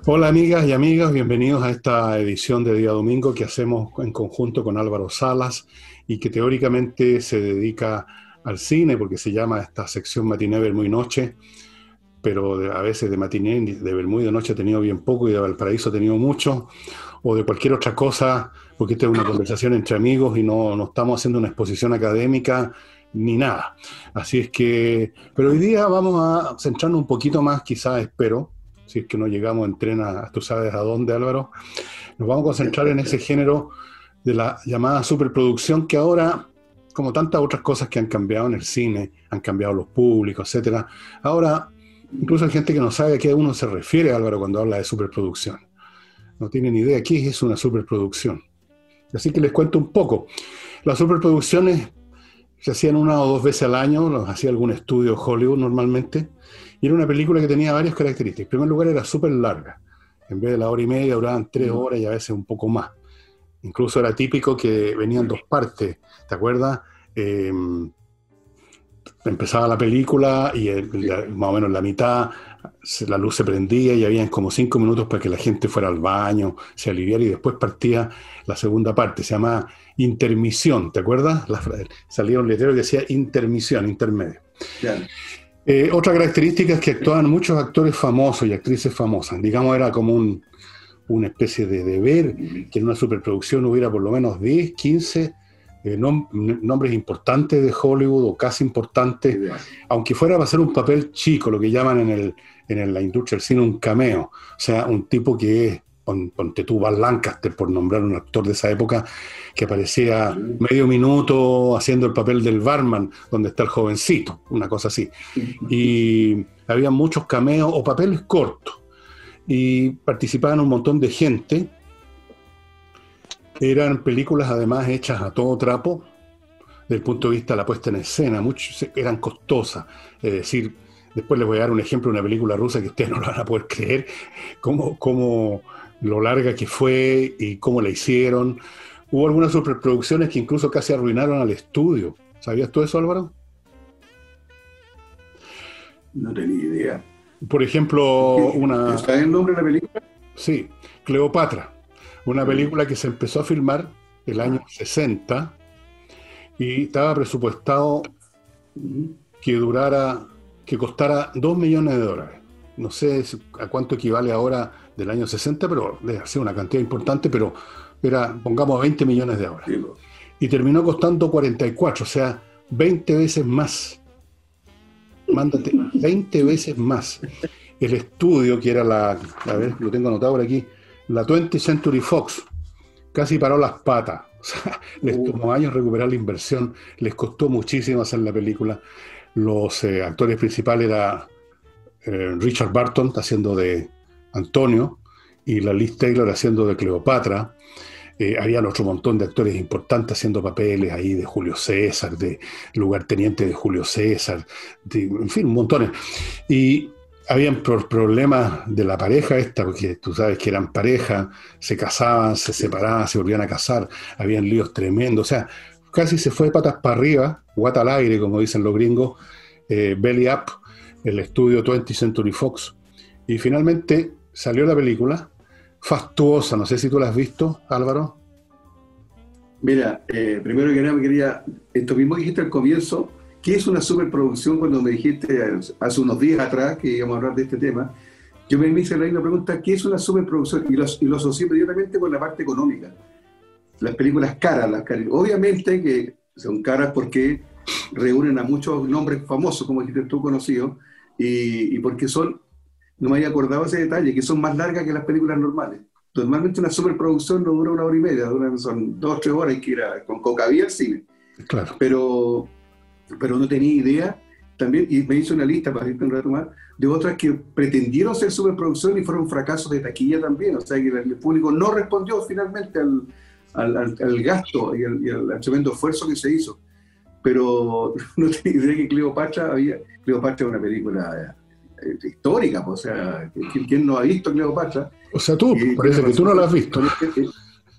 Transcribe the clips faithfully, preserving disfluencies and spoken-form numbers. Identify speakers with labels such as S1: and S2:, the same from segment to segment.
S1: Hola amigas y amigos, bienvenidos a esta edición de Día Domingo que hacemos en conjunto con Álvaro Salas y que teóricamente se dedica al cine porque se llama esta sección Matiné, Vermú y Noche, pero de- a veces de matiné, de Vermú y de noche ha tenido bien poco y de Valparaíso ha tenido mucho, o de cualquier otra cosa, porque esta es una conversación entre amigos y no, no estamos haciendo una exposición académica ni nada. Así es que, pero hoy día vamos a centrarnos un poquito más, quizás espero, si es que no llegamos en tren a, tú sabes a dónde, Álvaro, nos vamos a concentrar en ese género de la llamada superproducción que ahora, como tantas otras cosas que han cambiado en el cine, han cambiado los públicos, etcétera. Ahora, incluso hay gente que no sabe a qué uno se refiere, Álvaro, cuando habla de superproducción. No tienen idea qué es una superproducción. Así que les cuento un poco. Las superproducciones se hacían una o dos veces al año, los hacía algún estudio Hollywood normalmente, y era una película que tenía varias características. En primer lugar, era súper larga. En vez de la hora y media, duraban tres horas y a veces un poco más. Incluso era típico que venían dos partes, ¿te acuerdas? Eh, Empezaba la película y el- la- más o menos la mitad se- la luz se prendía y habían como cinco minutos para que la gente fuera al baño, se aliviara y después partía la segunda parte, se llama intermisión, ¿te acuerdas? La fra- salía un letrero que decía intermisión, intermedio.
S2: Claro.
S1: Eh, otra característica es que actuaban muchos actores famosos y actrices famosas, digamos era como un, una especie de deber que en una superproducción hubiera por lo menos diez, quince eh, nom- nombres importantes de Hollywood o casi importantes, aunque fuera para hacer un papel chico, lo que llaman en, el, en el- la industria del cine un cameo, o sea, un tipo que es, pon- ponte tú, Val Lancaster, por nombrar un actor de esa época, que aparecía medio minuto haciendo el papel del barman, donde está el jovencito, una cosa así. Y había muchos cameos o papeles cortos y participaban un montón de gente. Eran películas además hechas a todo trapo, desde el punto de vista de la puesta en escena, muchos eran costosas. Es decir, después les voy a dar un ejemplo de una película rusa que ustedes no lo van a poder creer, cómo, cómo lo larga que fue y cómo la hicieron. Hubo algunas superproducciones que incluso casi arruinaron al estudio. ¿Sabías tú eso, Álvaro?
S2: No tenía idea.
S1: Por ejemplo,
S2: ¿Qué-
S1: una,
S2: ¿Sabes el nombre de la película?
S1: sí, Cleopatra, una película que se empezó a filmar el año
S2: Ah,
S1: sesenta y estaba presupuestado
S2: ujú.
S1: que durara, que costara dos millones de dólares. No sé si- a cuánto equivale ahora del año sesenta, pero debe ser una cantidad importante, pero era, pongamos, veinte millones de ahora.
S2: Sí, po.
S1: Y terminó costando cuarenta y cuatro, o sea, veinte veces más. Mándate, veinte veces más. El estudio, que era la, a ver, lo tengo anotado por aquí, la twentieth Century Fox, casi paró las patas. O sea, les
S2: Uh,
S1: tomó años recuperar la inversión, les costó muchísimo hacer la película. Los eh, actores principales eran eh, Richard Barton haciendo de Antonio y la Liz Taylor haciendo de Cleopatra. Eh, había otro montón de actores importantes haciendo papeles ahí de Julio César, de lugarteniente de Julio César, de, en fin, montones. Y habían pro- problemas de la pareja esta, porque tú sabes que eran pareja, se casaban, se separaban, se volvían a casar, habían líos tremendos, o sea, casi se fue de patas para arriba, guata al aire, como dicen los gringos, eh, belly up, el estudio twentieth Century Fox. Y finalmente salió la película, fastuosa, no sé si tú la has visto, Álvaro.
S2: Mira, eh, primero que nada me quería, esto mismo que dijiste al comienzo, ¿qué es una superproducción? Cuando me dijiste hace unos días atrás que íbamos a hablar de este tema, yo me hice la misma pregunta, ¿qué es una superproducción? Y lo, y lo asocié inmediatamente con la parte económica. Las películas caras, las caras, obviamente que son caras porque reúnen a muchos nombres famosos, como dijiste tú, conocidos, y, y porque son, no me había acordado ese detalle, que son más largas que las películas normales. Normalmente una superproducción no dura una hora y media, duran, son dos o tres horas, hay que ir a, con cocavía al cine.
S1: Claro.
S2: Pero, pero no tenía idea también, y me hizo una lista para irte un rato más, de otras que pretendieron ser superproducción y fueron fracasos de taquilla también, o sea que el público no respondió finalmente al, al, al, al gasto y al, y al tremendo esfuerzo que se hizo. Pero no tenía idea que Cleopatra había, Cleopatra es una película eh, histórica, pues, o sea, ¿quién, quién no ha visto Cleopatra?
S1: O sea, tú,
S2: Y tiene
S1: parece que tú
S2: razón
S1: no
S2: con,
S1: la has visto.
S2: con este,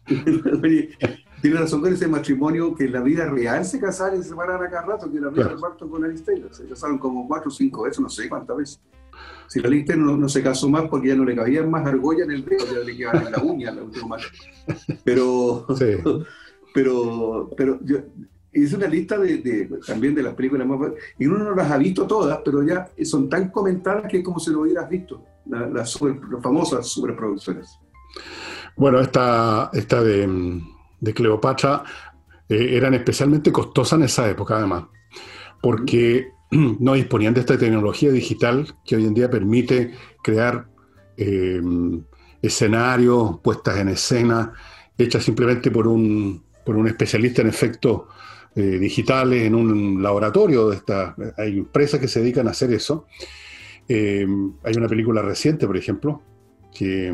S2: tiene razón con ese matrimonio que en la vida real se casaron y se separan a cada rato, que era Richard
S1: Claro.
S2: Barton con Alice Taylor. Se casaron como cuatro o cinco veces, no sé cuántas veces. Si la linterna no, no se casó más porque ya no le cabían más argollas en el dedo, ya le quedaban en la uña, la última mano. Pero,
S1: Sí.
S2: pero, pero yo hice una lista de, de, también de las películas más, y uno no las ha visto todas, pero ya son tan comentadas que es como si lo hubieras visto, las la super, las famosas superproducciones.
S1: Bueno, esta, esta de, de Cleopatra eh, eran especialmente costosas en esa época, además, porque no disponían de esta tecnología digital que hoy en día permite crear eh, escenarios, puestas en escena, hechas simplemente por un, por un especialista en efectos eh, digitales en un laboratorio. De esta, hay empresas que se dedican a hacer eso. Eh, hay una película reciente, por ejemplo, que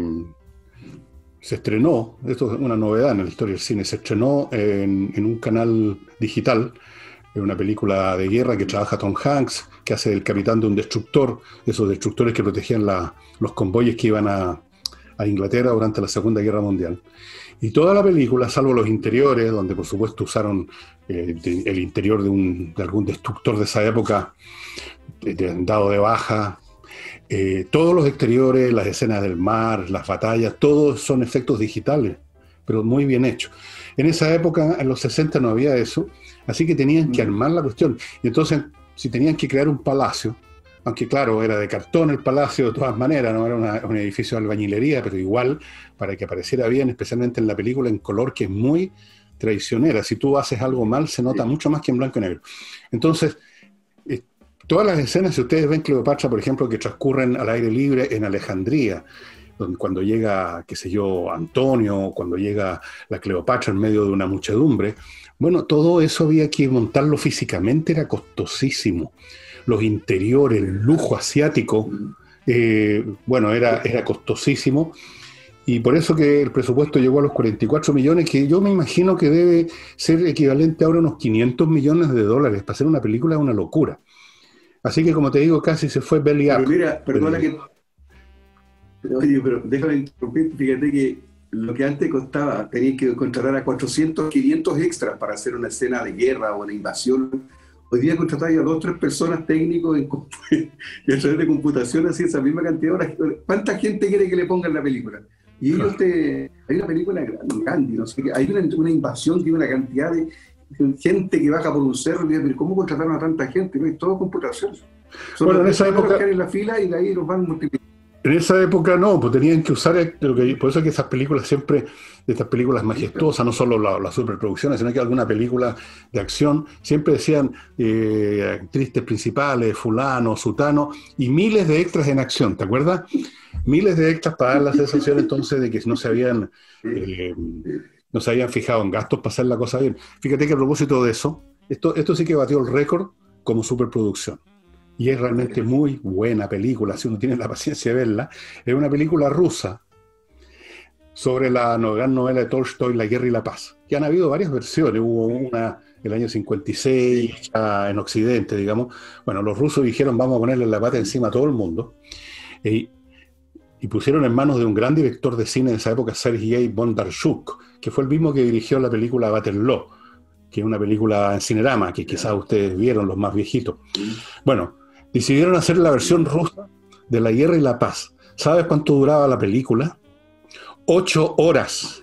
S1: se estrenó, esto es una novedad en la historia del cine, se estrenó en, en un canal digital, una película de guerra que trabaja Tom Hanks, que hace del capitán de un destructor, esos destructores que protegían la, los convoyes que iban a, a Inglaterra durante la Segunda Guerra Mundial. Y toda la película, salvo los interiores, donde por supuesto usaron eh, de, el interior de, un, de algún destructor de esa época, de, de, dado de baja, eh, todos los exteriores, las escenas del mar, las batallas, todos son efectos digitales, pero muy bien hechos. En esa época, en los sesenta, no había eso, así que tenían que armar la cuestión. Y entonces, si tenían que crear un palacio, aunque claro, era de cartón el palacio de todas maneras, no era una, un edificio de albañilería, pero igual, para que apareciera bien, especialmente en la película, en color, que es muy traicionera. Si tú haces algo mal, se nota mucho más que en blanco y negro. Entonces, eh, todas las escenas, si ustedes ven Cleopatra, por ejemplo, que transcurren al aire libre en Alejandría, donde cuando llega, qué sé yo, Antonio, cuando llega la Cleopatra en medio de una muchedumbre, bueno, todo eso había que montarlo físicamente, era costosísimo. Los interiores, el lujo asiático, eh, bueno, era, era costosísimo, y por eso que el presupuesto llegó a los cuarenta y cuatro millones, que yo me imagino que debe ser equivalente ahora a unos quinientos millones de dólares. Para hacer una película es una locura. Así que, como te digo, casi se fue belly up.
S2: Pero mira, perdona que... Oye, pero déjame interrumpir, fíjate que lo que antes costaba, tenías que contratar a cuatrocientos, quinientos extras para hacer una escena de guerra o una invasión. Hoy día contratáis a dos o tres personas técnicos en, y a través de computación, así esa misma cantidad de horas. ¿Cuánta gente quiere que le pongan la película? Y ellos te... Hay una película grande, no sé qué, hay una, una invasión, tiene una cantidad de gente que baja por un cerro, y dice, ¿cómo contrataron a tanta gente? No, es todo computación. Son
S1: bueno, en esa época...
S2: en la fila y de ahí los van multiplicando.
S1: En esa época no, pues tenían que usar, lo que, por eso es que esas películas siempre, estas películas majestuosas, no solo las la superproducciones, sino que alguna película de acción, siempre decían eh, actrices principales, fulano, sutano, y miles de extras en acción, ¿te acuerdas? Miles de extras para dar la sensación entonces de que no se habían, eh, no se habían fijado en gastos para hacer la cosa bien. Fíjate que a propósito de eso, esto, esto sí que batió el récord como superproducción. Y es realmente muy buena película, si uno tiene la paciencia de verla. Es una película rusa sobre la gran novela de Tolstoy, La Guerra y la Paz. Que han habido varias versiones. Hubo una el año cincuenta y seis, ya en Occidente, digamos. Bueno, los rusos dijeron, vamos a ponerle la pata encima a todo el mundo. Y, y pusieron en manos de un gran director de cine de esa época, Sergei Bondarchuk, que fue el mismo que dirigió la película Waterloo, que es una película en Cinerama, que quizás ustedes vieron, los más viejitos. Bueno, decidieron hacer la versión rusa de La Guerra y la Paz. ¿Sabes cuánto duraba la película? Ocho horas.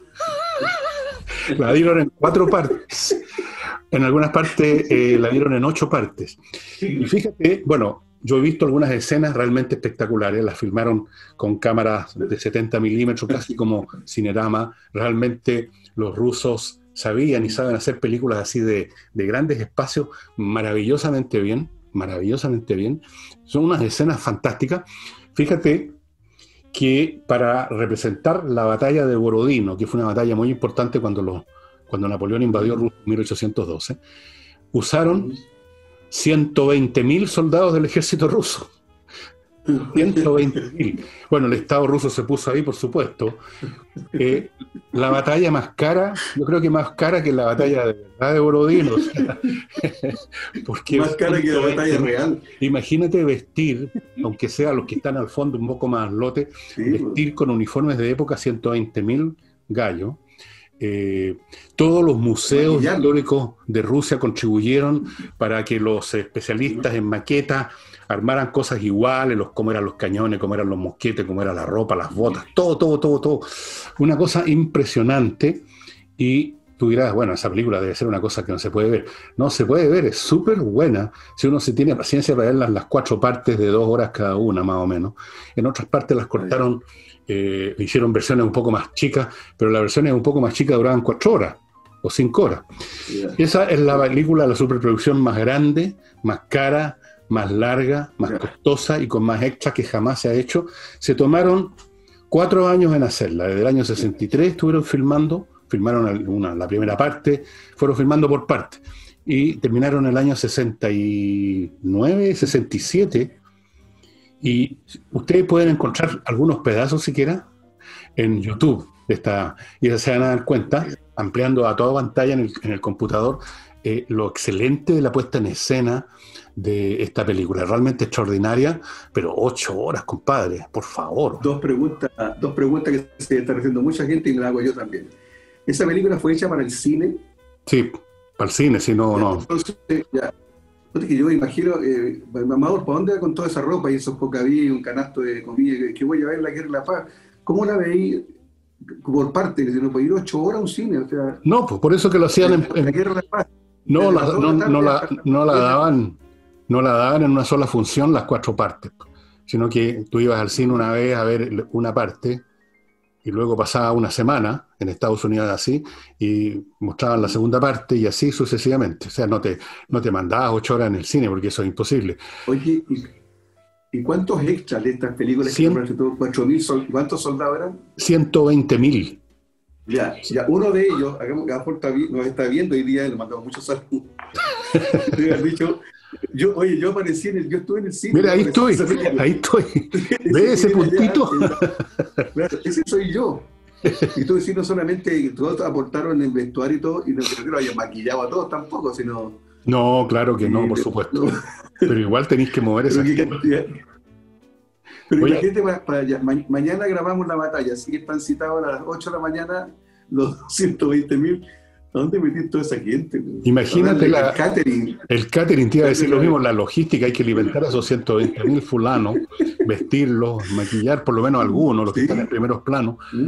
S1: La dieron en cuatro partes. En algunas partes eh, la dieron en ocho partes. Y fíjate, bueno, yo he visto algunas escenas realmente espectaculares. Las filmaron con cámaras de setenta milímetros, casi como Cinerama. Realmente los rusos sabían y saben hacer películas así de, de grandes espacios maravillosamente bien. maravillosamente bien, son unas escenas fantásticas. Fíjate que para representar la batalla de Borodino, que fue una batalla muy importante cuando, lo, cuando Napoleón invadió Rusia en mil ochocientos doce, usaron ciento veinte mil soldados del ejército ruso. ciento veinte mil. Bueno, el Estado ruso se puso ahí, por supuesto. Eh, la batalla más cara, yo creo que más cara que la batalla de verdad de Borodino. O sea, porque
S2: más cara que la batalla real.
S1: Imagínate vestir, aunque sea los que están al fondo un poco más lote, sí, vestir con uniformes de época ciento veinte mil gallos. Eh, todos los museos históricos de Rusia contribuyeron para que los especialistas en maquetas armaran cosas iguales, los, cómo eran los cañones, cómo eran los mosquetes, cómo era la ropa, las botas, todo, todo, todo, todo. Una cosa impresionante. Y tú dirás, bueno, esa película debe ser una cosa que no se puede ver. No se puede ver, es súper buena. Si uno se tiene paciencia para verlas las cuatro partes de dos horas cada una, más o menos. En otras partes las cortaron, eh, hicieron versiones un poco más chicas, pero las versiones un poco más chicas duraban cuatro horas o cinco horas. Yeah. Esa es la película, la superproducción más grande, más cara, más larga, más yeah. costosa y con más extras que jamás se ha hecho. Se tomaron cuatro años en hacerla. Desde el año sesenta y tres estuvieron filmando, filmaron una, la primera parte, fueron filmando por partes. Y terminaron el año sesenta y nueve, sesenta y siete. Y ustedes pueden encontrar algunos pedazos siquiera en YouTube. De esta, y se van a dar cuenta, ampliando a toda pantalla en el, en el computador, eh, lo excelente de la puesta en escena de esta película. Realmente extraordinaria, pero ocho horas, compadre, por favor.
S2: Dos preguntas, dos preguntas que se están haciendo mucha gente y las hago yo también. ¿Esa película fue hecha para el cine?
S1: Sí, para el cine, si no, no.
S2: Entonces, ya. Que yo me imagino, eh, Amador, ¿para dónde va con toda esa ropa y esos bocaví, un canasto de comida que voy a ver la guerra y la paz? ¿Cómo la veí por parte? Que se nos puede ir ocho horas a un cine. O sea,
S1: no, pues por eso que lo hacían en, en,
S2: la guerra y la paz.
S1: No, la, no, no, la, no la daban, no la daban en una sola función las cuatro partes, sino que tú ibas al cine una vez a ver una parte y luego pasaba una semana en Estados Unidos así y mostraban la segunda parte y así sucesivamente. O sea, no te, no te mandabas ocho horas en el cine porque eso es imposible.
S2: Oye, ¿y, y cuántos extras de estas películas? cuatro mil, ¿cuántos soldados eran?
S1: ciento veinte mil.
S2: Ya, ya, uno de ellos, hagamos que nos está viendo hoy día, le mandamos muchos saludos. dicho, yo, oye, yo aparecí en el, yo estuve en el cine.
S1: Mira, ahí estoy, ahí estoy. ¿Ves ese puntito?
S2: Allá, claro, ese soy yo. Y tú decís, no solamente todos aportaron en vestuario y todo, y no creo que lo hayan maquillado a todos tampoco, sino...
S1: No, claro que no, por supuesto. No. Pero igual tenéis que mover esa gente.
S2: Pero oye, imagínate, para, para allá, ma mañana grabamos la batalla, así que están citados a las ocho de la mañana los ciento veinte mil. ¿A dónde metí toda esa gente?
S1: Imagínate la,
S2: el catering.
S1: El catering, te iba a decir lo mismo, la logística, hay que alimentar a esos ciento veinte mil fulanos, vestirlos, maquillar por lo menos algunos, los que sí. están en primeros planos, ¿Mm?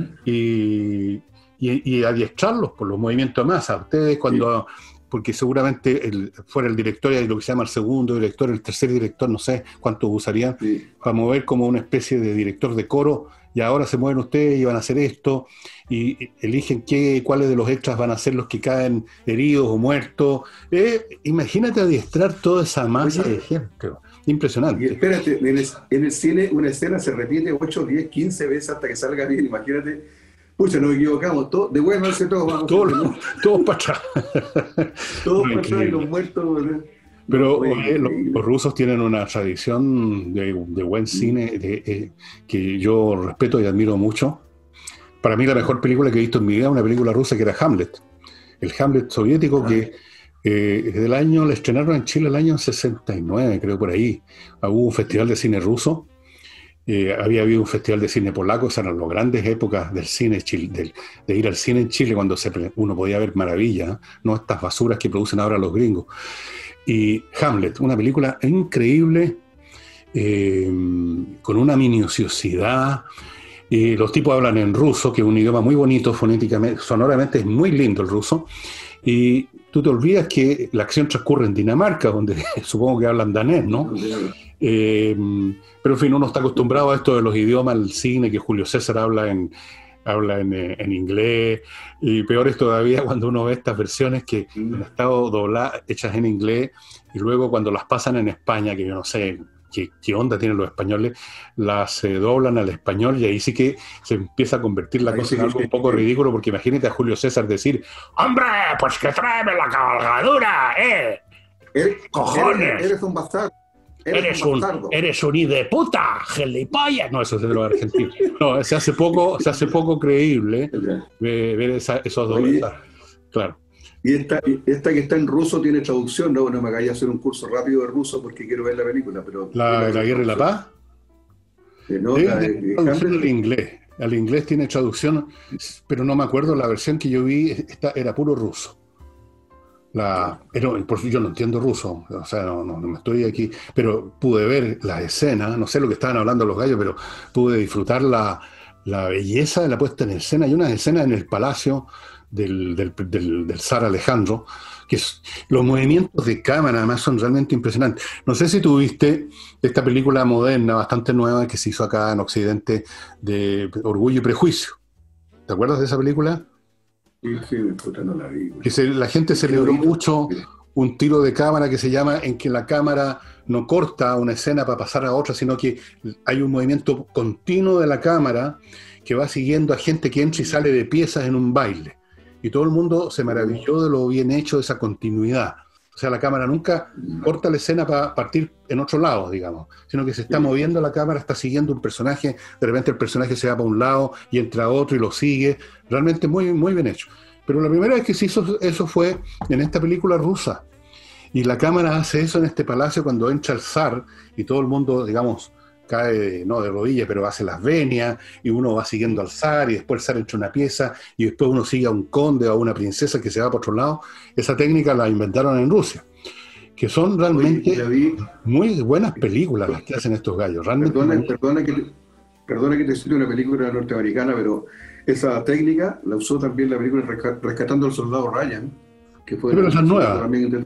S1: y, y, y adiestrarlos por los movimientos de masa. Ustedes cuando... Sí. Porque seguramente el, fuera el director y lo que se llama el segundo director, el tercer director, no sé cuántos usarían, sí. para mover como una especie de director de coro, y ahora se mueven ustedes y van a hacer esto, y eligen qué, cuáles de los extras van a ser los que caen heridos o muertos. Eh, imagínate adiestrar toda esa masa Oye, de gente. Impresionante.
S2: Y espérate, en el, en el cine una escena se repite ocho, diez, quince veces hasta que salga bien, imagínate. Pucha, nos equivocamos, todo, devuélvanse todos, vamos.
S1: Todos, ¿no? Todos para atrás.
S2: Todos para atrás y los muertos. ¿no?
S1: Pero oye, los, los rusos tienen una tradición de, de buen cine de, eh, que yo respeto y admiro mucho. Para mí la mejor película que he visto en mi vida es una película rusa que era Hamlet. El Hamlet soviético ah. que eh, del año, la estrenaron en Chile el año sesenta y nueve, creo por ahí. Hubo un festival de cine ruso. Eh, había habido un festival de cine polaco, esas eran las grandes épocas del cine, del, de ir al cine en Chile cuando se, uno podía ver maravillas, no estas basuras que producen ahora los gringos. Y Hamlet, una película increíble, eh, con una minuciosidad. Eh, los tipos hablan en ruso, que es un idioma muy bonito fonéticamente, sonoramente es muy lindo el ruso. Y tú te olvidas que la acción transcurre en Dinamarca, donde supongo que hablan danés, ¿no? Eh, pero en fin, uno está acostumbrado a esto de los idiomas, el cine, que Julio César habla en, habla en, en inglés, y peor es todavía cuando uno ve estas versiones que han estado dobladas, hechas en inglés, y luego cuando las pasan en España, que yo no sé qué, qué onda tienen los españoles, las eh, doblan al español, y ahí sí que se empieza a convertir la ahí cosa sí, en algo sí, un poco sí. ridículo, porque imagínate a Julio César decir, ¡hombre, pues que tráeme la cabalgadura, eh!
S2: ¿Eres,
S1: ¡cojones!
S2: Eres, eres un bastardo.
S1: Eres, eres un, eres un de puta, gilipollas. No, eso es de los argentinos. No, se hace poco, se hace poco creíble ver, ver esa, esos dos. Esa, claro.
S2: Y esta, esta que está en ruso tiene traducción, no, no me hagáis hacer un curso rápido de ruso porque quiero ver la película, pero
S1: la, la guerra y la paz.
S2: Eh, no,
S1: es
S2: la de,
S1: de traducción al inglés. Al inglés tiene traducción, pero no me acuerdo la versión que yo vi. Esta era puro ruso. La, pero por, yo no entiendo ruso, o sea, no, no, no me estoy aquí, pero pude ver la escena, no sé lo que estaban hablando los gallos, pero pude disfrutar la, la belleza de la puesta en escena. Hay unas escenas en el palacio del, del, del, del zar Alejandro, que es, los movimientos de cámara además son realmente impresionantes. No sé si tuviste esta película moderna, bastante nueva, que se hizo acá en Occidente, de Orgullo y Prejuicio. ¿Te acuerdas de esa película?
S2: Sí, sí, puta, no la vi, güey.
S1: Que se, la gente celebró mucho un tiro de cámara que se llama en que la cámara no corta una escena para pasar a otra, sino que hay un movimiento continuo de la cámara que va siguiendo a gente que entra y sale de piezas en un baile. Y todo el mundo se maravilló de lo bien hecho de esa continuidad. O sea, la cámara nunca corta la escena para partir en otro lado, digamos, sino que se está moviendo la cámara, está siguiendo un personaje, de repente el personaje se va para un lado y entra otro y lo sigue. Realmente muy, muy bien hecho. Pero la primera vez que se hizo eso fue en esta película rusa. Y la cámara hace eso en este palacio cuando entra el zar y todo el mundo, digamos, cae, no de rodillas, pero hace las venias y uno va siguiendo al zar y después el zar entra una pieza y después uno sigue a un conde o a una princesa que se va para otro lado. Esa técnica la inventaron en Rusia, que son realmente Oye, muy buenas películas las que hacen estos gallos. Realmente
S2: perdona, muy... perdona, que te, perdona que te cite una película norteamericana, pero esa técnica la usó también la película Rescatando al Soldado Ryan, que fue...
S1: Sí, pero esa es nueva.
S2: También,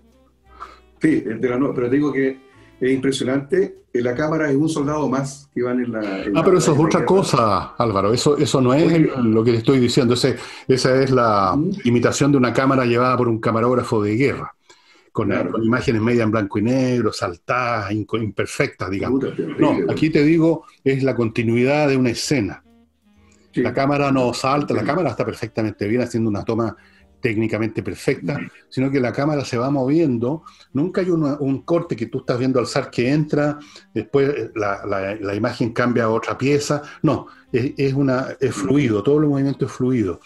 S2: sí, de la nueva, pero te digo que es impresionante. La cámara es un soldado más que van en la... En
S1: ah,
S2: la,
S1: pero eso es otra
S2: guerra.
S1: cosa, Álvaro. Eso, eso no es el, lo que te estoy diciendo. Ese, esa es la ¿Mm? imitación de una cámara llevada por un camarógrafo de guerra, con, claro. con imágenes media en blanco y negro, saltadas, imperfectas, digamos. Puta, terrible, no, aquí te digo, es la continuidad de una escena. Sí. La cámara no salta, la cámara está perfectamente bien haciendo una toma técnicamente perfecta, sino que la cámara se va moviendo. Nunca hay una, un corte que tú estás viendo al zar que entra, después la, la, la imagen cambia a otra pieza. No, es, es, una, es fluido, todo el movimiento es fluido.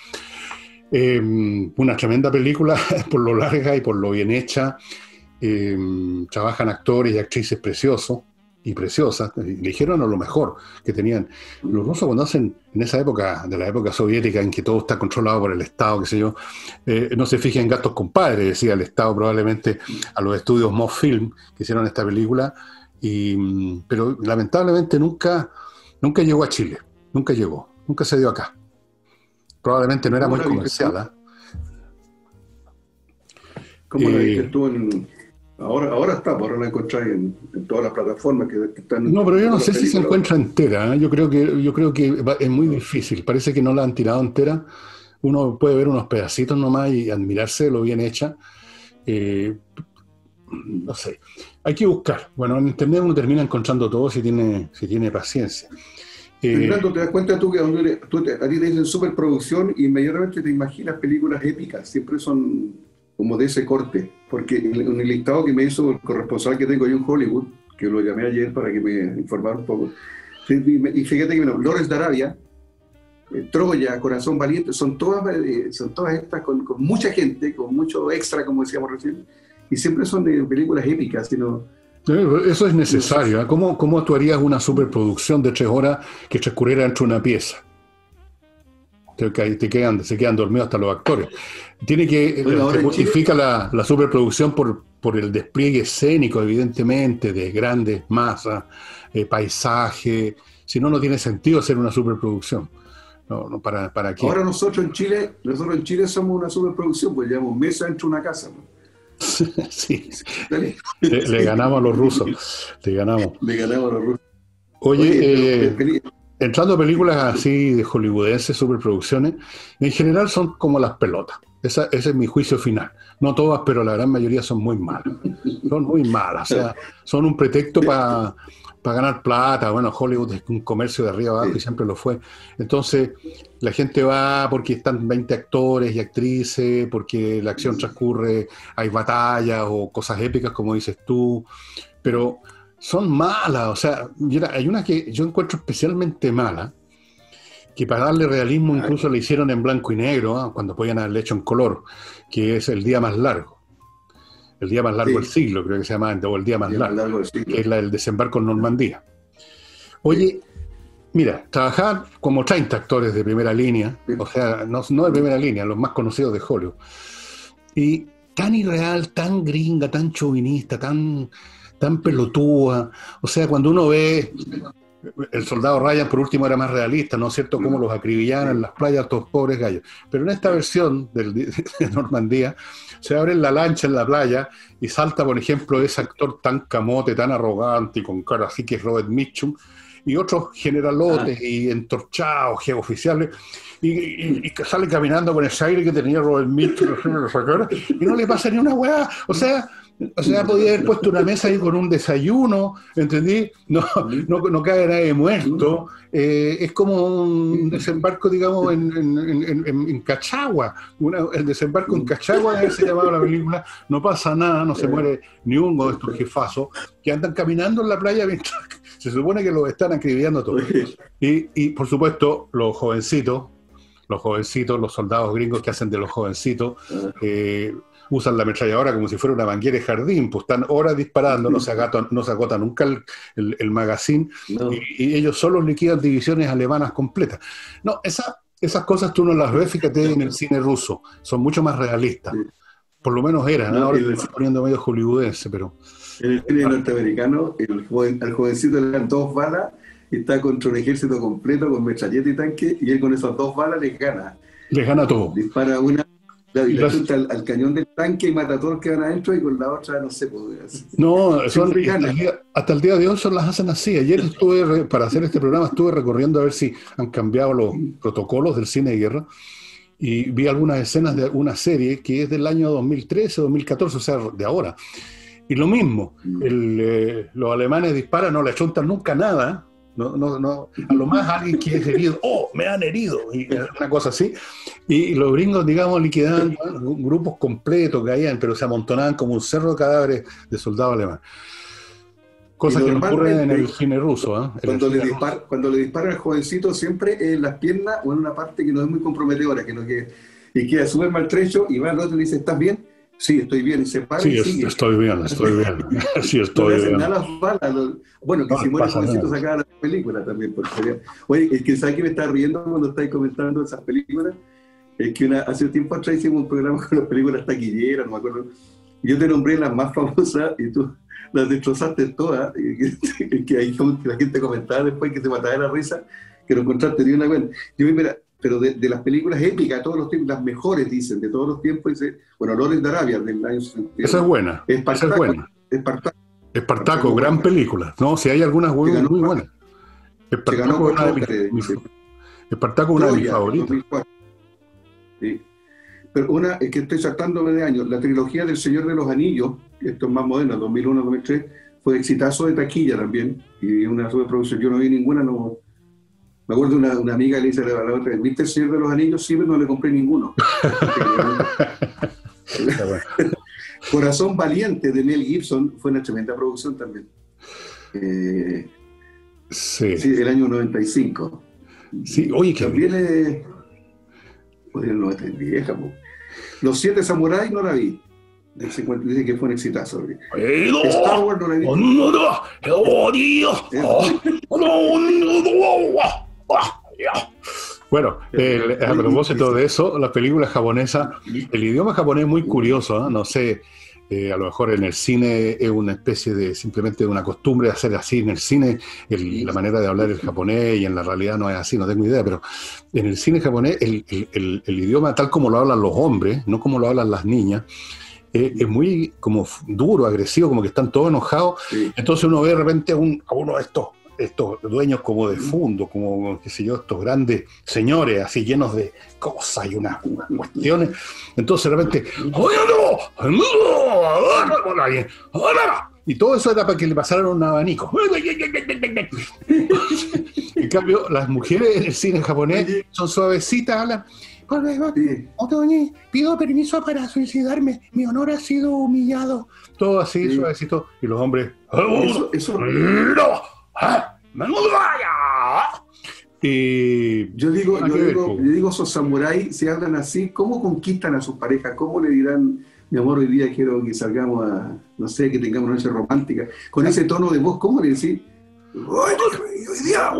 S1: Eh, una tremenda película por lo larga y por lo bien hecha. Eh, trabajan actores y actrices preciosos y preciosas, eligieron a lo mejor que tenían. Los rusos cuando hacen, en esa época, de la época soviética en que todo está controlado por el Estado, qué sé yo, eh, no se fijan en gastos compadres, decía el Estado probablemente a los estudios Mosfilm que hicieron esta película, y, pero lamentablemente nunca, nunca llegó a Chile, nunca llegó, nunca se dio acá. Probablemente no era muy comercial. ¿eh?
S2: ¿Cómo eh, la viste tú en...? Ahora, ahora está, ahora la encontráis en, en todas las plataformas que, que están...
S1: No, pero yo no sé si se encuentra entera. ¿eh? Yo creo que yo creo que es muy difícil. Parece que no la han tirado entera. Uno puede ver unos pedacitos nomás y admirarse de lo bien hecha. Eh, no sé. Hay que buscar. Bueno, en internet uno termina encontrando todo si tiene, si tiene paciencia.
S2: Eh, Fernando, te das cuenta tú que tú te, a ti te dicen superproducción y inmediatamente te imaginas películas épicas. Siempre son... como de ese corte, porque en el listado que me hizo el corresponsal que tengo yo en Hollywood, que lo llamé ayer para que me informara un poco, y fíjate que bueno, Lawrence de Arabia, eh, Troya, Corazón Valiente, son todas, eh, son todas estas con, con mucha gente, con mucho extra, como decíamos recién, y siempre son de películas épicas, sino...
S1: Eso es necesario. ¿eh? ¿Cómo, ¿Cómo actuarías una superproducción de tres horas que transcurriera entre una pieza? Te, te quedan, se quedan dormidos hasta los actores. Tiene que, bueno, se justifica la, la superproducción por, por el despliegue escénico, evidentemente, de grandes masas, eh, paisaje. Si no, no tiene sentido hacer una superproducción. No, no, ¿para, para qué?
S2: Ahora nosotros en Chile, nosotros en Chile somos una superproducción, pues llevamos mesa dentro de una casa. ¿no?
S1: Sí, le, le ganamos a los rusos. Le ganamos.
S2: Le ganamos a los rusos.
S1: Oye, Oye eh, pero, entrando a películas así de hollywoodenses, superproducciones, en general son como las pelotas. Esa, ese es mi juicio final. No todas, pero la gran mayoría son muy malas. Son muy malas. O sea, son un pretexto para pa ganar plata. Bueno, Hollywood es un comercio de arriba abajo y siempre lo fue. Entonces, la gente va porque están veinte actores y actrices, porque la acción transcurre, hay batallas o cosas épicas, como dices tú. Pero... son malas, o sea, hay una que yo encuentro especialmente mala, que para darle realismo incluso le hicieron en blanco y negro, ¿eh? Cuando podían haberle hecho en color, que es El día más largo. El día más largo sí. del siglo, creo que se llama, o El día más el día largo, largo que es la del desembarco en Normandía. Oye, sí. Mira, trabajar como treinta actores de primera línea, sí. o sea, no, no de primera línea, los más conocidos de Hollywood, y tan irreal, tan gringa, tan chauvinista, tan, tan pelotúa. O sea, cuando uno ve el soldado Ryan, por último, era más realista, ¿no es cierto? Cómo los acribillaban en las playas estos pobres gallos. Pero en esta versión del, de Normandía, se abre la lancha en la playa y salta, por ejemplo, ese actor tan camote, tan arrogante y con cara así que es Robert Mitchum, y otros generalotes ah. y entorchados, geoficiales, y, y, y sale caminando con ese aire que tenía Robert Mitchum, y no le pasa ni una hueá. O sea, o sea, podía haber puesto una mesa ahí con un desayuno, ¿entendí? No, no, no cae nadie muerto. Eh, es como un desembarco, digamos, en, en, en, en, en Cachagua. Una, el desembarco en Cachagua, debe ser llamado la película. No pasa nada, no se muere ni uno de estos jefazos que andan caminando en la playa mientras se supone que los están acribillando todos. Y, y, por supuesto, los jovencitos, los jovencitos, los soldados gringos que hacen de los jovencitos, eh, usan la ametralladora como si fuera una manguera de jardín, pues están horas disparando, no se agota, no se agota nunca el, el, el magazine, no. y, y ellos solo liquidan divisiones alemanas completas. No, esa, esas cosas tú no las ves, fíjate, en el cine ruso, son mucho más realistas. Por lo menos eran, no, ahora se está poniendo medio hollywoodense, pero...
S2: En el cine norteamericano, el joven, al jovencito le dan dos balas y está contra un ejército completo con metralleta y tanque, y él con esas dos balas les gana.
S1: Les gana todo.
S2: Dispara una... Y le apunta al, al cañón del tanque y mata a todos los que van adentro, y con la otra no sé, pues,
S1: no, son, hasta, el día, hasta el día de hoy son las hacen así. Ayer estuve, para hacer este programa, estuve recorriendo a ver si han cambiado los protocolos del cine de guerra, y vi algunas escenas de una serie que es del año dos mil trece, dos mil catorce, o sea, de ahora. Y lo mismo, el, eh, los alemanes disparan, no le achuntan nunca nada, no, no, no, a lo más alguien que es herido, ¡oh, me han herido! Y una cosa así. Y los gringos, digamos, liquidaban grupos completos, caían, pero se amontonaban como un cerro de cadáveres de soldados alemanes. Cosas que no ocurren en el cine ruso. ¿eh?
S2: Cuando, le dispara, ruso. cuando le disparan al jovencito, siempre en las piernas o en una parte que no es muy comprometedora, que no que, y queda súper maltrecho, y va al otro y le dice, ¿estás bien? Sí, estoy bien, y se para
S1: sí,
S2: y sigue.
S1: estoy bien, estoy bien. Sí, estoy
S2: no
S1: bien.
S2: Nada las balas, lo, bueno, que no, si muere el jovencito sacaba la película también. Porque, oye, es que ¿sabes que me está riendo cuando estáis comentando esas películas? Es que una, hace un tiempo atrás hicimos un programa con las películas taquilleras, no me acuerdo. Yo te nombré las más famosas y tú las destrozaste todas. Y que, que ahí que la gente comentaba después que se mataba de la risa, que lo encontraste de una cuenta. Yo me mira, pero de, de las películas épicas de todos los tiempos, las mejores, dicen, de todos los tiempos, dice, bueno, Lores de Arabia, del año sesenta y uno.
S1: Esa es buena,
S2: Espartaco,
S1: esa es buena.
S2: Espartaco,
S1: Espartaco, gran buena. película. No, si hay algunas muy, muy buenas. Espartaco es una de mis, mi, Espartaco una de mis favoritas.
S2: Sí. Pero una, es que estoy saltándome de años, la trilogía del Señor de los Anillos, esto es más moderno, dos mil uno, dos mil tres, fue exitazo de taquilla también, y una superproducción, yo no vi ninguna, no... Me acuerdo de una, una amiga que le dice a la otra, ¿viste El Señor de los Anillos? Sí, pero no le compré ninguno. Corazón Valiente de Mel Gibson fue una tremenda producción también. Eh,
S1: sí.
S2: Sí, el año noventa y cinco.
S1: Sí, oye, que
S2: también es... Podría no es vieja, po. Los Siete Samuráis no la vi. Del cincuenta, dice que fue un exitazo. Star Wars no la vi.
S1: Bueno, eh, a propósito de eso, las películas japonesas, el idioma japonés es muy curioso, ¿eh? No sé, eh, a lo mejor en el cine es una especie de, simplemente una costumbre de hacer así, en el cine el, la manera de hablar el japonés, y en la realidad no es así, no tengo idea, pero en el cine japonés el, el, el, el idioma tal como lo hablan los hombres, no como lo hablan las niñas, Eh, es muy como duro, agresivo, como que están todos enojados. Sí. Entonces uno ve de repente a, un, a uno de estos, estos dueños como de fondo, como, qué sé yo, estos grandes señores así llenos de cosas y unas, unas cuestiones. Entonces de repente, y todo eso era para que le pasaran un abanico. En cambio, las mujeres en el cine japonés son suavecitas, hablan. Sí. Otoño, pido permiso para suicidarme, mi honor ha sido humillado. Todo así, sí. Suavecito. Y los hombres.
S2: Eso, eso. Y yo digo, yo digo, yo digo, esos samuráis, si hablan así, ¿cómo conquistan a sus parejas? ¿Cómo le dirán, mi amor, hoy día quiero que salgamos a, no sé, que tengamos una noche romántica? Con ese tono de voz, ¿cómo le decís? Hoy día.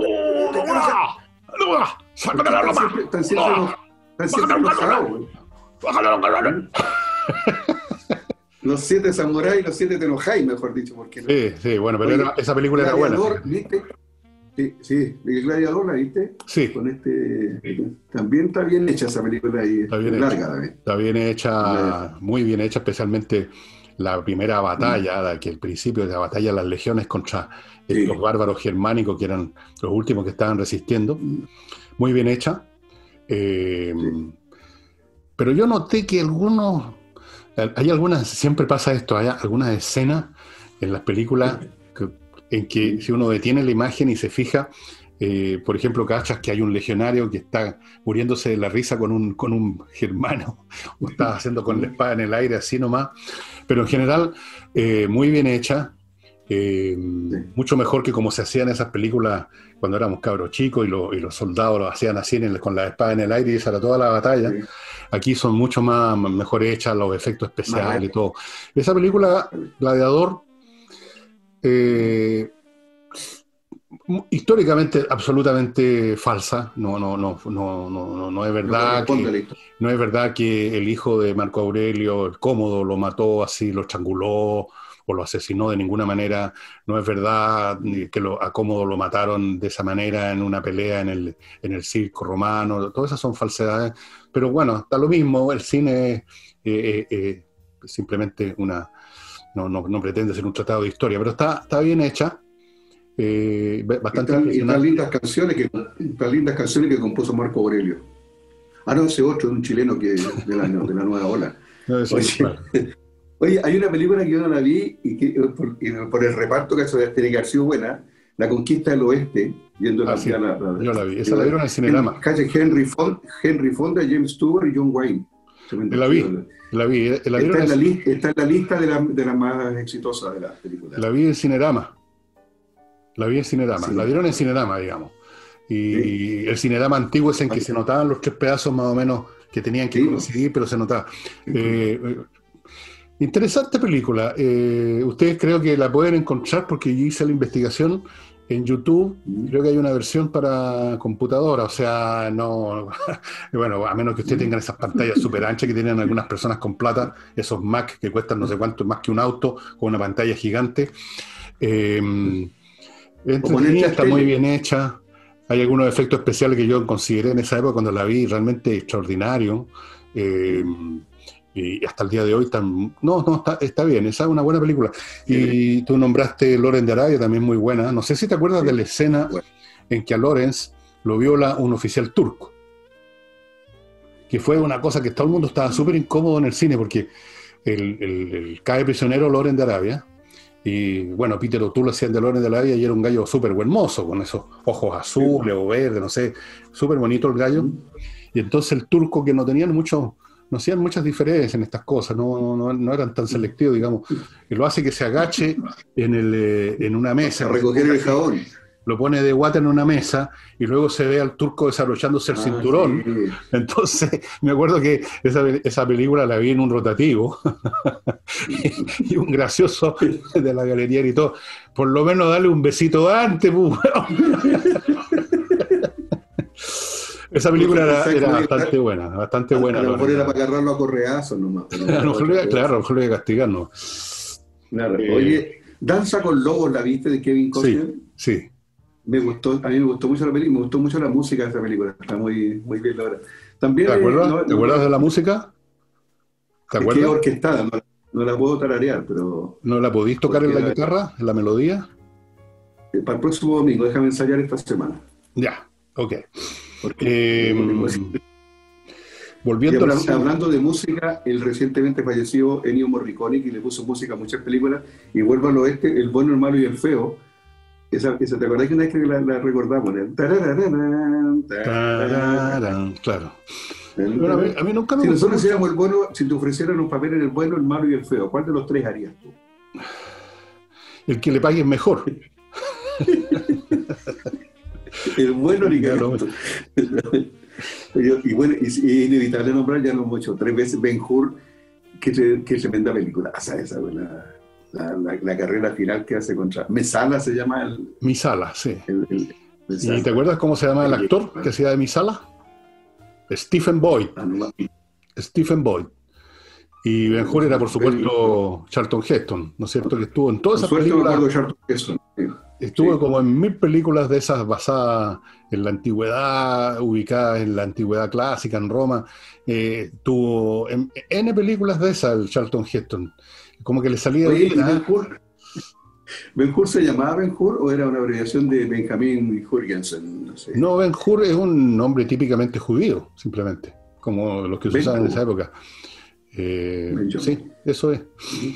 S1: ¡Sácate la ropa!
S2: Están siempre los.
S1: ¡Bájale los calores! ¡Bájale los calores!
S2: Los siete samuráis y los siete tenojáis, mejor dicho. Porque no.
S1: Sí, sí, bueno, pero
S2: Oye,
S1: era, esa película era buena.
S2: ¿viste? Sí, sí, el Gladiador, ¿la viste?
S1: Sí.
S2: Con este, también está bien hecha esa película y
S1: Está bien
S2: es
S1: hecha.
S2: larga también.
S1: Está bien hecha, muy bien hecha, especialmente la primera batalla, la que el principio de la batalla de las legiones contra
S2: Sí.
S1: los bárbaros germánicos, que eran los últimos que estaban resistiendo. Muy bien hecha. Eh,
S2: Sí.
S1: Pero yo noté que algunos, hay algunas, siempre pasa esto, hay algunas escenas en las películas que, en que si uno detiene la imagen y se fija, eh, por ejemplo, cachas que hay un legionario que está muriéndose de la risa con un, con un germano, o está haciendo con la espada en el aire así nomás, pero en general eh, muy bien hecha, eh,
S2: Sí.
S1: mucho mejor que como se hacían esas películas cuando éramos cabros chicos y, lo, y los soldados lo hacían así en el, con la espada en el aire y esa era toda la batalla.
S2: Sí.
S1: Aquí son mucho más mejor hechas, los efectos especiales y todo. Esa película, Gladiador, eh, históricamente absolutamente falsa. No, no, no, no, no, no es verdad
S2: No
S1: que, no es verdad que el hijo de Marco Aurelio, el Cómodo, lo mató así, lo estranguló o lo asesinó de ninguna manera. No es verdad que lo, a Cómodo lo mataron de esa manera en una pelea en el, en el circo romano. Todas esas son falsedades. Pero bueno, está lo mismo. El cine es eh, eh, simplemente una... No, no, no pretende ser un tratado de historia, pero está, está bien hecha. Eh, bastante
S2: y tan lindas canciones que tan lindas canciones que compuso Marco Aurelio. Ah, no, ese otro, un chileno que de la, de la nueva ola.
S1: No, oye, claro.
S2: Oye, hay una película que yo no la vi y que por, y por el reparto que se tiene que haber sido buena, La Conquista del Oeste, viendo
S1: ah,
S2: la,
S1: sí,
S2: la, la,
S1: yo la vi, esa la vieron en el Cinerama.
S2: Calle Henry Fonda, Henry Fonda, James Stewart y John Wayne.
S1: La vi, la vi. La
S2: está,
S1: vieron
S2: en la
S1: en,
S2: lista, está en la lista de las de la más exitosas de las películas.
S1: La vi en Cinerama. La vi en Cinerama.
S2: Sí.
S1: La dieron en Cinerama, digamos. Y
S2: Sí.
S1: el Cinerama antiguo es en que se notaban los tres pedazos más o menos que tenían que
S2: Sí.
S1: coincidir, pero se notaba.
S2: Sí.
S1: Eh, interesante película. Eh, ustedes creo que la pueden encontrar porque yo hice la investigación en YouTube.
S2: Mm.
S1: Creo que hay una versión para computadora, o sea, no... Bueno, a menos que ustedes tengan esas pantallas súper anchas que tienen algunas personas con plata, esos Mac que cuestan no sé cuánto, más que un auto, con una pantalla gigante. Eh, entretenida, está muy bien hecha. Hay algunos efectos especiales que yo consideré en esa época cuando la vi realmente extraordinario. Eh, y hasta el día de hoy están, no, no, está, está bien, esa es una buena película. Y tú nombraste Loren de Arabia, también muy buena. No sé si te acuerdas de la escena en que a Lawrence lo viola un oficial turco, que fue una cosa que todo el mundo estaba súper incómodo en el cine porque el, el, el cae prisionero Loren de Arabia. Y bueno, Peter O'Toole hacía de Loren de Arabia y era un gallo súper buen mozo, con esos ojos azules o verdes, no sé, súper bonito el gallo. Y entonces el turco, que no tenían mucho, no hacían muchas diferencias en estas cosas, no, no, no eran tan selectivos, digamos, y lo hace que se agache en, el, eh, en una mesa.
S2: A recoger el jabón.
S1: Lo pone de guata en una mesa y luego se ve al turco desabrochándose el ah, cinturón. Sí. Entonces, me acuerdo que esa, esa película la vi en un rotativo y, y un gracioso de la galería y todo. Por lo menos dale un besito antes, pues. Esa película era, era bastante buena, bastante buena.
S2: A lo mejor era para agarrarlo a correazos nomás.
S1: A lo mejor le, claro, a lo mejor le iba a castigarnos.
S2: Claro. Eh, Oye, Danza con Lobos, ¿la viste de Kevin Costner?
S1: Sí, sí.
S2: Me gustó, a mí me gustó mucho la película, me gustó mucho la música de esa película, está muy, muy bien lograda. También,
S1: ¿Te acuerdas,
S2: no,
S1: ¿te acuerdas no, de la música? ¿Te
S2: es
S1: acuerdas?
S2: que es orquestada, no, no la puedo tararear, pero...
S1: ¿No la podís tocar en la guitarra, en la melodía?
S2: Para el próximo domingo, déjame ensayar esta semana.
S1: Ya, ok.
S2: Porque,
S1: eh, volviendo
S2: habla,
S1: al...
S2: hablando de música, el recientemente fallecido Ennio Morricone, que le puso música a muchas películas, y vuelvo al oeste, El bueno, el malo y el feo. Esa, esa, ¿te acordás que una vez que la, la recordamos? Tarararán,
S1: tarararán, claro. Pero a, mí, a mí nunca me
S2: si nosotros hiciéramos el bueno, si te ofrecieran un papel en el bueno, el malo y el feo, ¿cuál de los tres harías tú?
S1: El que le paguen mejor.
S2: El bueno ni cagando. Y bueno, y, y inevitable nombrar, ya lo hemos hecho tres veces, Ben-Hur, que, que tremenda película. O sea, esa buena... La, la, la carrera final que hace contra... Misala se llama el...
S1: Misala, sí.
S2: El, el,
S1: el ¿Y te acuerdas cómo se llama el actor que hacía de Misala? Stephen Boyd.
S2: Ah, no,
S1: Stephen Boyd. Y Ben-Hur era, por supuesto, Charlton Heston, ¿no es cierto? Que estuvo en todas esas películas.
S2: De Charlton Heston.
S1: Estuvo
S2: Sí.
S1: como en mil películas de esas basadas en la antigüedad, ubicadas en la antigüedad clásica, en Roma. Eh, tuvo en, N películas de esas, el Charlton Heston. Como que le salía
S2: Oye,
S1: bien.
S2: ¿y
S1: ¿eh?
S2: Ben-Hur? ¿Ben-Hur se llamaba Ben-Hur o era una abreviación de Benjamin Jurgensen? No sé.
S1: No, Ben-Hur es un nombre típicamente judío, simplemente, como los que se usaban en esa época. Eh, sí, eso es.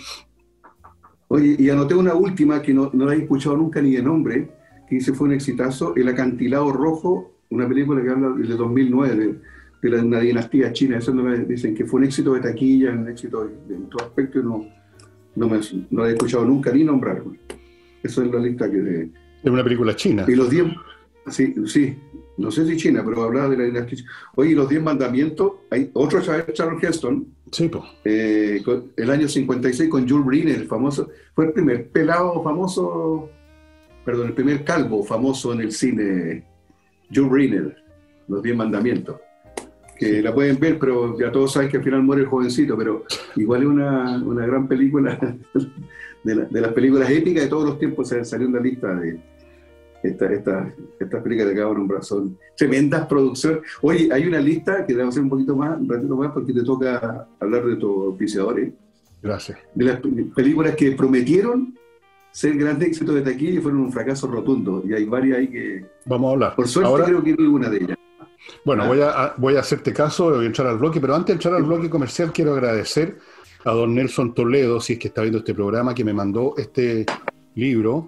S2: Oye, y anoté una última que no, no la he escuchado nunca ni de nombre, que dice fue un exitazo, El Acantilado Rojo, una película que habla de dos mil nueve, de, de la, una dinastía china. Eso no me, dicen que fue un éxito de taquilla, un éxito de, en todo aspecto, y no, no, me, no la he escuchado nunca ni nombrar. Eso es la lista que... De,
S1: es una película china.
S2: Y los diez, sí, sí, no sé si china, pero hablaba de la dinastía. Oye, y los diez mandamientos, hay otro Charlton Heston,
S1: sí, pues.
S2: eh, el año cincuenta y seis con Jules Briner, el famoso, fue el primer pelado famoso, perdón, el primer calvo famoso en el cine, Jules Briner, los diez mandamientos, que sí. La pueden ver, pero ya todos saben que al final muere el jovencito, pero igual es una, una gran película, de, la, de las películas épicas de todos los tiempos. Salió en la lista de Estas esta, esta películas que acabo de nombrar, son tremendas producciones. Oye, hay una lista que debemos hacer un poquito más, un ratito más, porque te toca hablar de tus auspiciadores.
S1: Gracias.
S2: De las películas que prometieron ser grandes éxitos de taquilla y fueron un fracaso rotundo. Y hay varias ahí que...
S1: Vamos a hablar.
S2: Por suerte
S1: Ahora,
S2: creo que vi una de ellas.
S1: Bueno, ¿Ah? voy, a, voy a hacerte caso, voy a entrar al bloque, pero antes de entrar al bloque comercial quiero agradecer a don Nelson Toledo, si es que está viendo este programa, que me mandó este libro,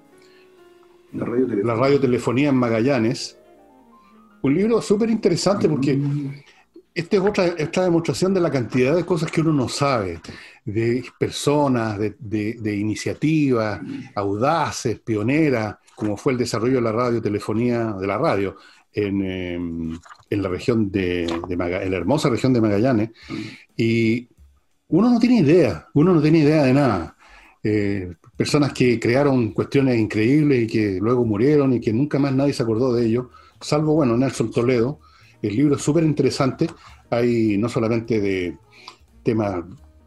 S2: La radiotelefonía.
S1: La radiotelefonía en Magallanes. Un libro súper interesante porque esta es otra, otra demostración de la cantidad de cosas que uno no sabe, de personas, de, de, de iniciativas audaces, pioneras, como fue el desarrollo de la radiotelefonía, de la radio, en, eh, en la región de, de Maga, en la hermosa región de Magallanes. Y uno no tiene idea, uno no tiene idea de nada. Eh, personas que crearon cuestiones increíbles y que luego murieron y que nunca más nadie se acordó de ellos, salvo, bueno, Nelson Toledo. El libro es súper interesante, hay no solamente de temas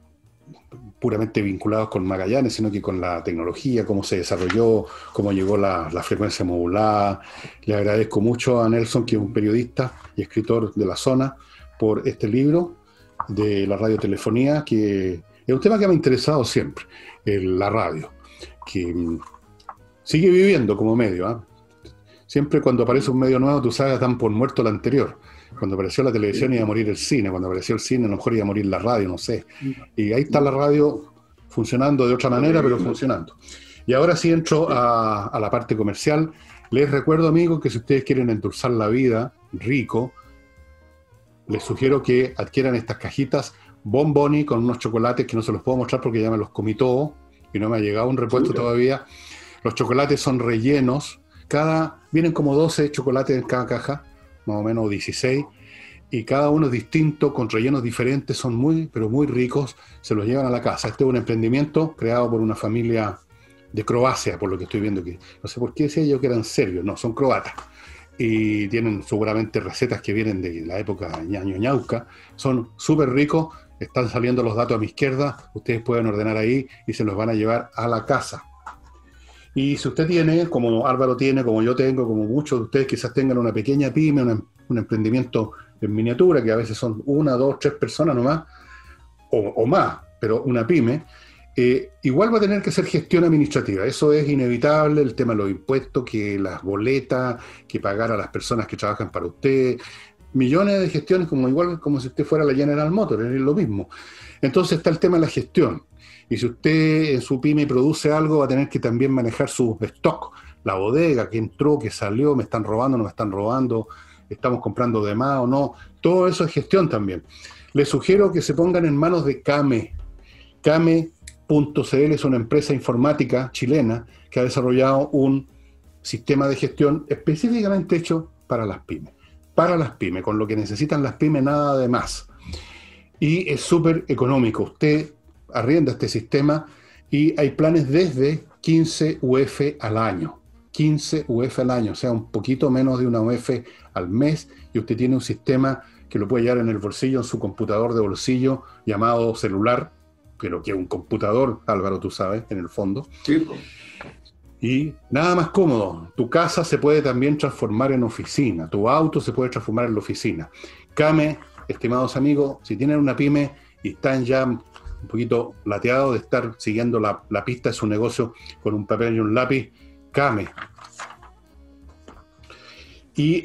S1: puramente vinculados con Magallanes, sino que con la tecnología, cómo se desarrolló, cómo llegó la, la frecuencia modulada. Le agradezco mucho a Nelson, que es un periodista y escritor de la zona, por este libro de la radiotelefonía, que es un tema que me ha interesado siempre, el, la radio, que sigue viviendo como medio, ¿eh? Siempre cuando aparece un medio nuevo, tú sabes, dan por muerto el anterior. Cuando apareció la televisión iba a morir el cine, cuando apareció el cine a lo mejor iba a morir la radio, no sé. Y ahí está la radio funcionando de otra manera, pero funcionando. Y ahora sí entro a, a la parte comercial. Les recuerdo, amigos, que si ustedes quieren endulzar la vida rico, les sugiero que adquieran estas cajitas Bonboni con unos chocolates que no se los puedo mostrar porque ya me los comí todos y no me ha llegado un repuesto todavía. Los chocolates son rellenos. Cada, vienen como doce chocolates en cada caja, más o menos dieciséis, y cada uno es distinto, con rellenos diferentes, son muy, pero muy ricos, se los llevan a la casa. Este es un emprendimiento creado por una familia de Croacia, por lo que estoy viendo aquí. No sé por qué decía yo que eran serbios, no, son croatas. Y tienen seguramente recetas que vienen de la época ñaño ñauca, son súper ricos, están saliendo los datos a mi izquierda, ustedes pueden ordenar ahí y se los van a llevar a la casa. Y si usted tiene, como Álvaro tiene, como yo tengo, como muchos de ustedes quizás tengan una pequeña pyme, una, un emprendimiento en miniatura, que a veces son una, dos, tres personas nomás, o, o más, pero una pyme, eh, igual va a tener que hacer gestión administrativa. Eso es inevitable, el tema de los impuestos, que las boletas, que pagar a las personas que trabajan para usted, millones de gestiones, como igual como si usted fuera la General Motors, es lo mismo. Entonces está el tema de la gestión. Y si usted en su pyme produce algo, va a tener que también manejar su stock, la bodega, que entró, que salió, me están robando, no me están robando, estamos comprando de más o no. Todo eso es gestión también. Les sugiero que se pongan en manos de Came. Came punto c l es una empresa informática chilena que ha desarrollado un sistema de gestión específicamente hecho para las pymes. Para las pymes, con lo que necesitan las pymes, nada de más. Y es súper económico. Usted arrienda este sistema y hay planes desde quince U F al año. quince U F al año, o sea, un poquito menos de una U F al mes, y usted tiene un sistema que lo puede llevar en el bolsillo, en su computador de bolsillo, llamado celular, pero que es un computador, Álvaro, tú sabes, en el fondo.
S2: Sí, pues.
S1: Y nada más cómodo, tu casa se puede también transformar en oficina, tu auto se puede transformar en la oficina. Kame, estimados amigos, si tienen una pyme y están ya un poquito lateados de estar siguiendo la, la pista de su negocio con un papel y un lápiz, Kame. Y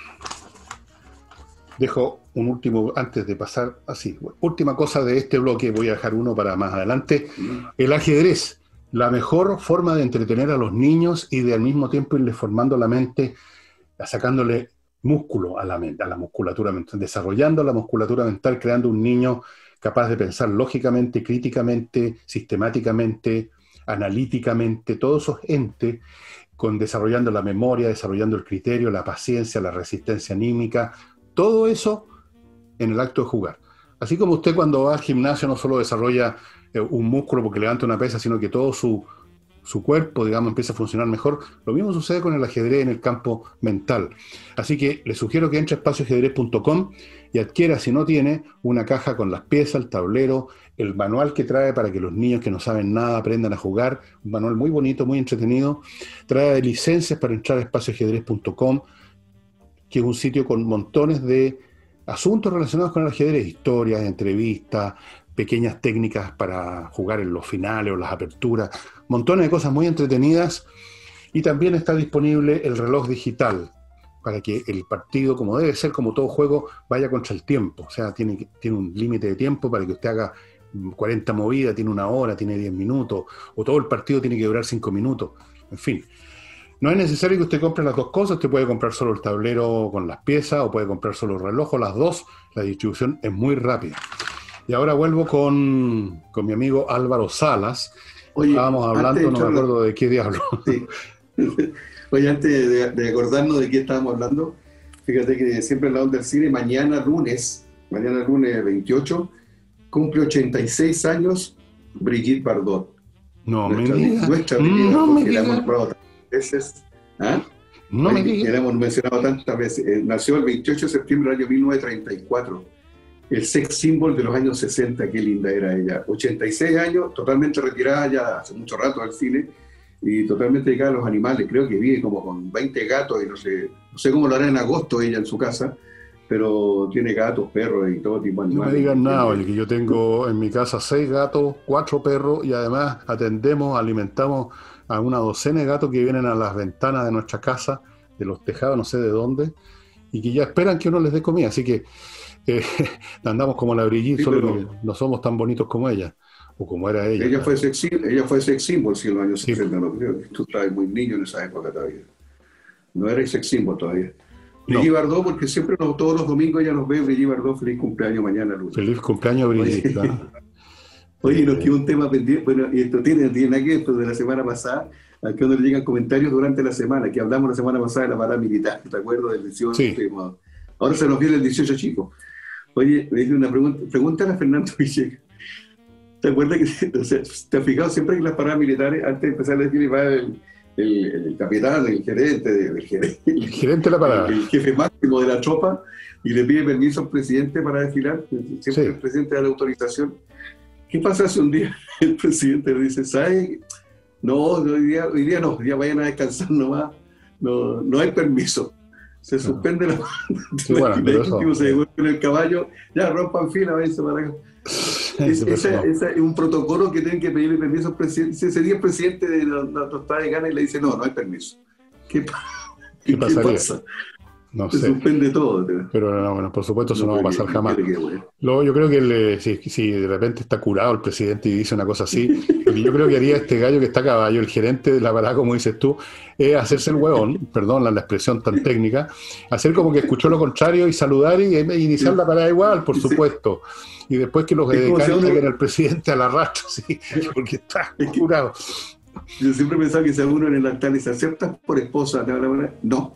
S1: dejo un último, antes de pasar así, última cosa de este bloque, voy a dejar uno para más adelante. El ajedrez, la mejor forma de entretener a los niños y de al mismo tiempo irles formando la mente, sacándole músculo a la mente, a la musculatura mental, desarrollando la musculatura mental, creando un niño capaz de pensar lógicamente, críticamente, sistemáticamente, analíticamente, todos esos entes, con desarrollando la memoria, desarrollando el criterio, la paciencia, la resistencia anímica, todo eso en el acto de jugar. Así como usted cuando va al gimnasio no solo desarrolla eh, un músculo porque levanta una pesa, sino que todo su, su cuerpo, digamos, empieza a funcionar mejor, lo mismo sucede con el ajedrez en el campo mental. Así que le sugiero que entre a espacio ajedrez punto com y adquiera, si no tiene, una caja con las piezas, el tablero, el manual que trae para que los niños que no saben nada aprendan a jugar, un manual muy bonito, muy entretenido. Trae licencias para entrar a espacio ajedrez punto com, que es un sitio con montones de asuntos relacionados con el ajedrez, historias, entrevistas, pequeñas técnicas para jugar en los finales o las aperturas, montones de cosas muy entretenidas. Y también está disponible el reloj digital para que el partido, como debe ser, como todo juego, vaya contra el tiempo. O sea, tiene, tiene un límite de tiempo para que usted haga cuarenta movidas, tiene una hora, tiene diez minutos, o todo el partido tiene que durar cinco minutos. En fin, no es necesario que usted compre las dos cosas. Usted puede comprar solo el tablero con las piezas o puede comprar solo el reloj o las dos. La distribución es muy rápida. Y ahora vuelvo con, con mi amigo Álvaro Salas. Oye, estábamos hablando, no me acuerdo de qué diablo.
S2: Sí. Oye, antes de, de acordarnos de qué estábamos hablando, fíjate que siempre hablamos del cine. Mañana lunes, mañana lunes veintiocho, cumple ochenta y seis años Brigitte Bardot.
S1: No
S2: nuestra,
S1: me digas.
S2: Nuestra Brigitte
S1: no
S2: Bardot,
S1: me
S2: que la hemos
S1: digas.
S2: nombrado tantas veces. ¿Ah?
S1: No
S2: Oye,
S1: me digas.
S2: que la hemos mencionado tantas veces. Eh, nació el veintiocho de septiembre del año mil novecientos treinta y cuatro. El sex symbol de los años sesenta, qué linda era ella. ochenta y seis años, totalmente retirada ya hace mucho rato del cine y totalmente dedicada a los animales. Creo que vive como con veinte gatos y no sé, no sé cómo lo hará en agosto ella en su casa, pero tiene gatos, perros y todo tipo de
S1: No
S2: animales.
S1: me digan nada, oye, que yo tengo en mi casa seis gatos, cuatro perros y además atendemos, alimentamos a una docena de gatos que vienen a las ventanas de nuestra casa, de los tejados, no sé de dónde, y que ya esperan que uno les dé comida. Así que eh, andamos como la Brigitte,
S2: Sí,
S1: solo
S2: pero
S1: que no somos tan bonitos como ella, o como era ella.
S2: ella
S1: claro.
S2: fue sex, ella fue sex symbol sí, en los años
S1: Sí.
S2: sesenta, no creo. Tú estabas muy niño en esa época todavía. No era sex symbol todavía. Brigitte
S1: No.
S2: Bardot, porque siempre nos- todos los domingos ella nos ve. Brigitte Bardot, feliz cumpleaños mañana, lunes.
S1: Feliz cumpleaños, Brigitte.
S2: Oye,
S1: ¿verdad?
S2: Oye, nos
S1: Eh,
S2: quedó un tema pendiente, bueno, y esto tiene, tiene nada que ver, esto de la semana pasada, a que nos llegan comentarios durante la semana, que hablamos la semana pasada de la parada militar, ¿te acuerdas del dieciocho?
S1: Sí.
S2: Ahora se nos viene el dieciocho, chicos. Oye, me dice una pregunta, pregúntale a Fernando Villegas. ¿Te acuerdas que, o sea, te has fijado siempre que en las paradas militares, antes de empezar la decir, va el, el, el capitán, el gerente, el, gerente,
S1: el gerente de la parada.
S2: el, el jefe máximo de la tropa, y le pide permiso al presidente para desfilar? Siempre
S1: Sí.
S2: el presidente da la autorización. ¿Qué pasa si un día el presidente le dice, ¿sabe? No, hoy día, hoy día no, hoy día vayan a descansar nomás, no, no hay permiso. Se suspende la...
S1: Sí, bueno,
S2: el
S1: pero eso-
S2: tipo se devuelve en el caballo, ya rompan fila, váyanse para acá. Es,
S1: Sí, pero
S2: esa,
S1: no.
S2: esa es un protocolo que tienen que pedirle permiso al presidente. Si ese día el presidente de la, la tostada de Gana y le dice, no, no hay permiso. ¿Qué, pa-
S1: ¿Qué
S2: ¿Qué
S1: pasaría?
S2: pasa?
S1: No
S2: Se
S1: sé.
S2: suspende todo.
S1: Pero no, bueno, por supuesto eso no, va a pasar
S2: creo que-
S1: jamás.
S2: creo que, bueno.
S1: Luego yo creo que le- si, si de repente está curado el presidente y dice una cosa así, lo que yo creo que haría este gallo que está a caballo, el gerente de la parada, como dices tú, es hacerse el huevón, perdón la, la expresión tan técnica, hacer como que escuchó lo contrario y saludar y, e iniciar la parada igual, por
S2: Sí.
S1: supuesto. Y después que los
S2: Es como si
S1: decanes
S2: uno-
S1: saquen al presidente a la rastra, sí, porque está
S2: Es que-
S1: curado.
S2: Yo siempre pensaba que si a uno en el altar le dice, ¿aceptas por esposa? ¿Te van a- No.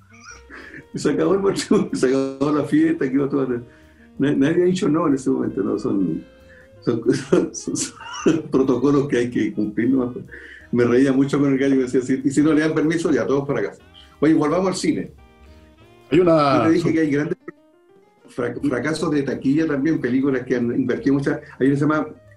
S2: Y se acabó el matrimonio, se acabó la fiesta, quedó todo. Nadie ha dicho no en ese momento, no son, son, son- son- son protocolos que hay que cumplir. ¿No? Me reía mucho con el gallo que decía, y si no le dan permiso, ya todos para casa. Oye, volvamos al cine.
S1: Hay
S2: Yo
S1: una...
S2: te dije que hay grandes fra- fracasos de taquilla también, películas que han invertido muchas. Hay una que se llama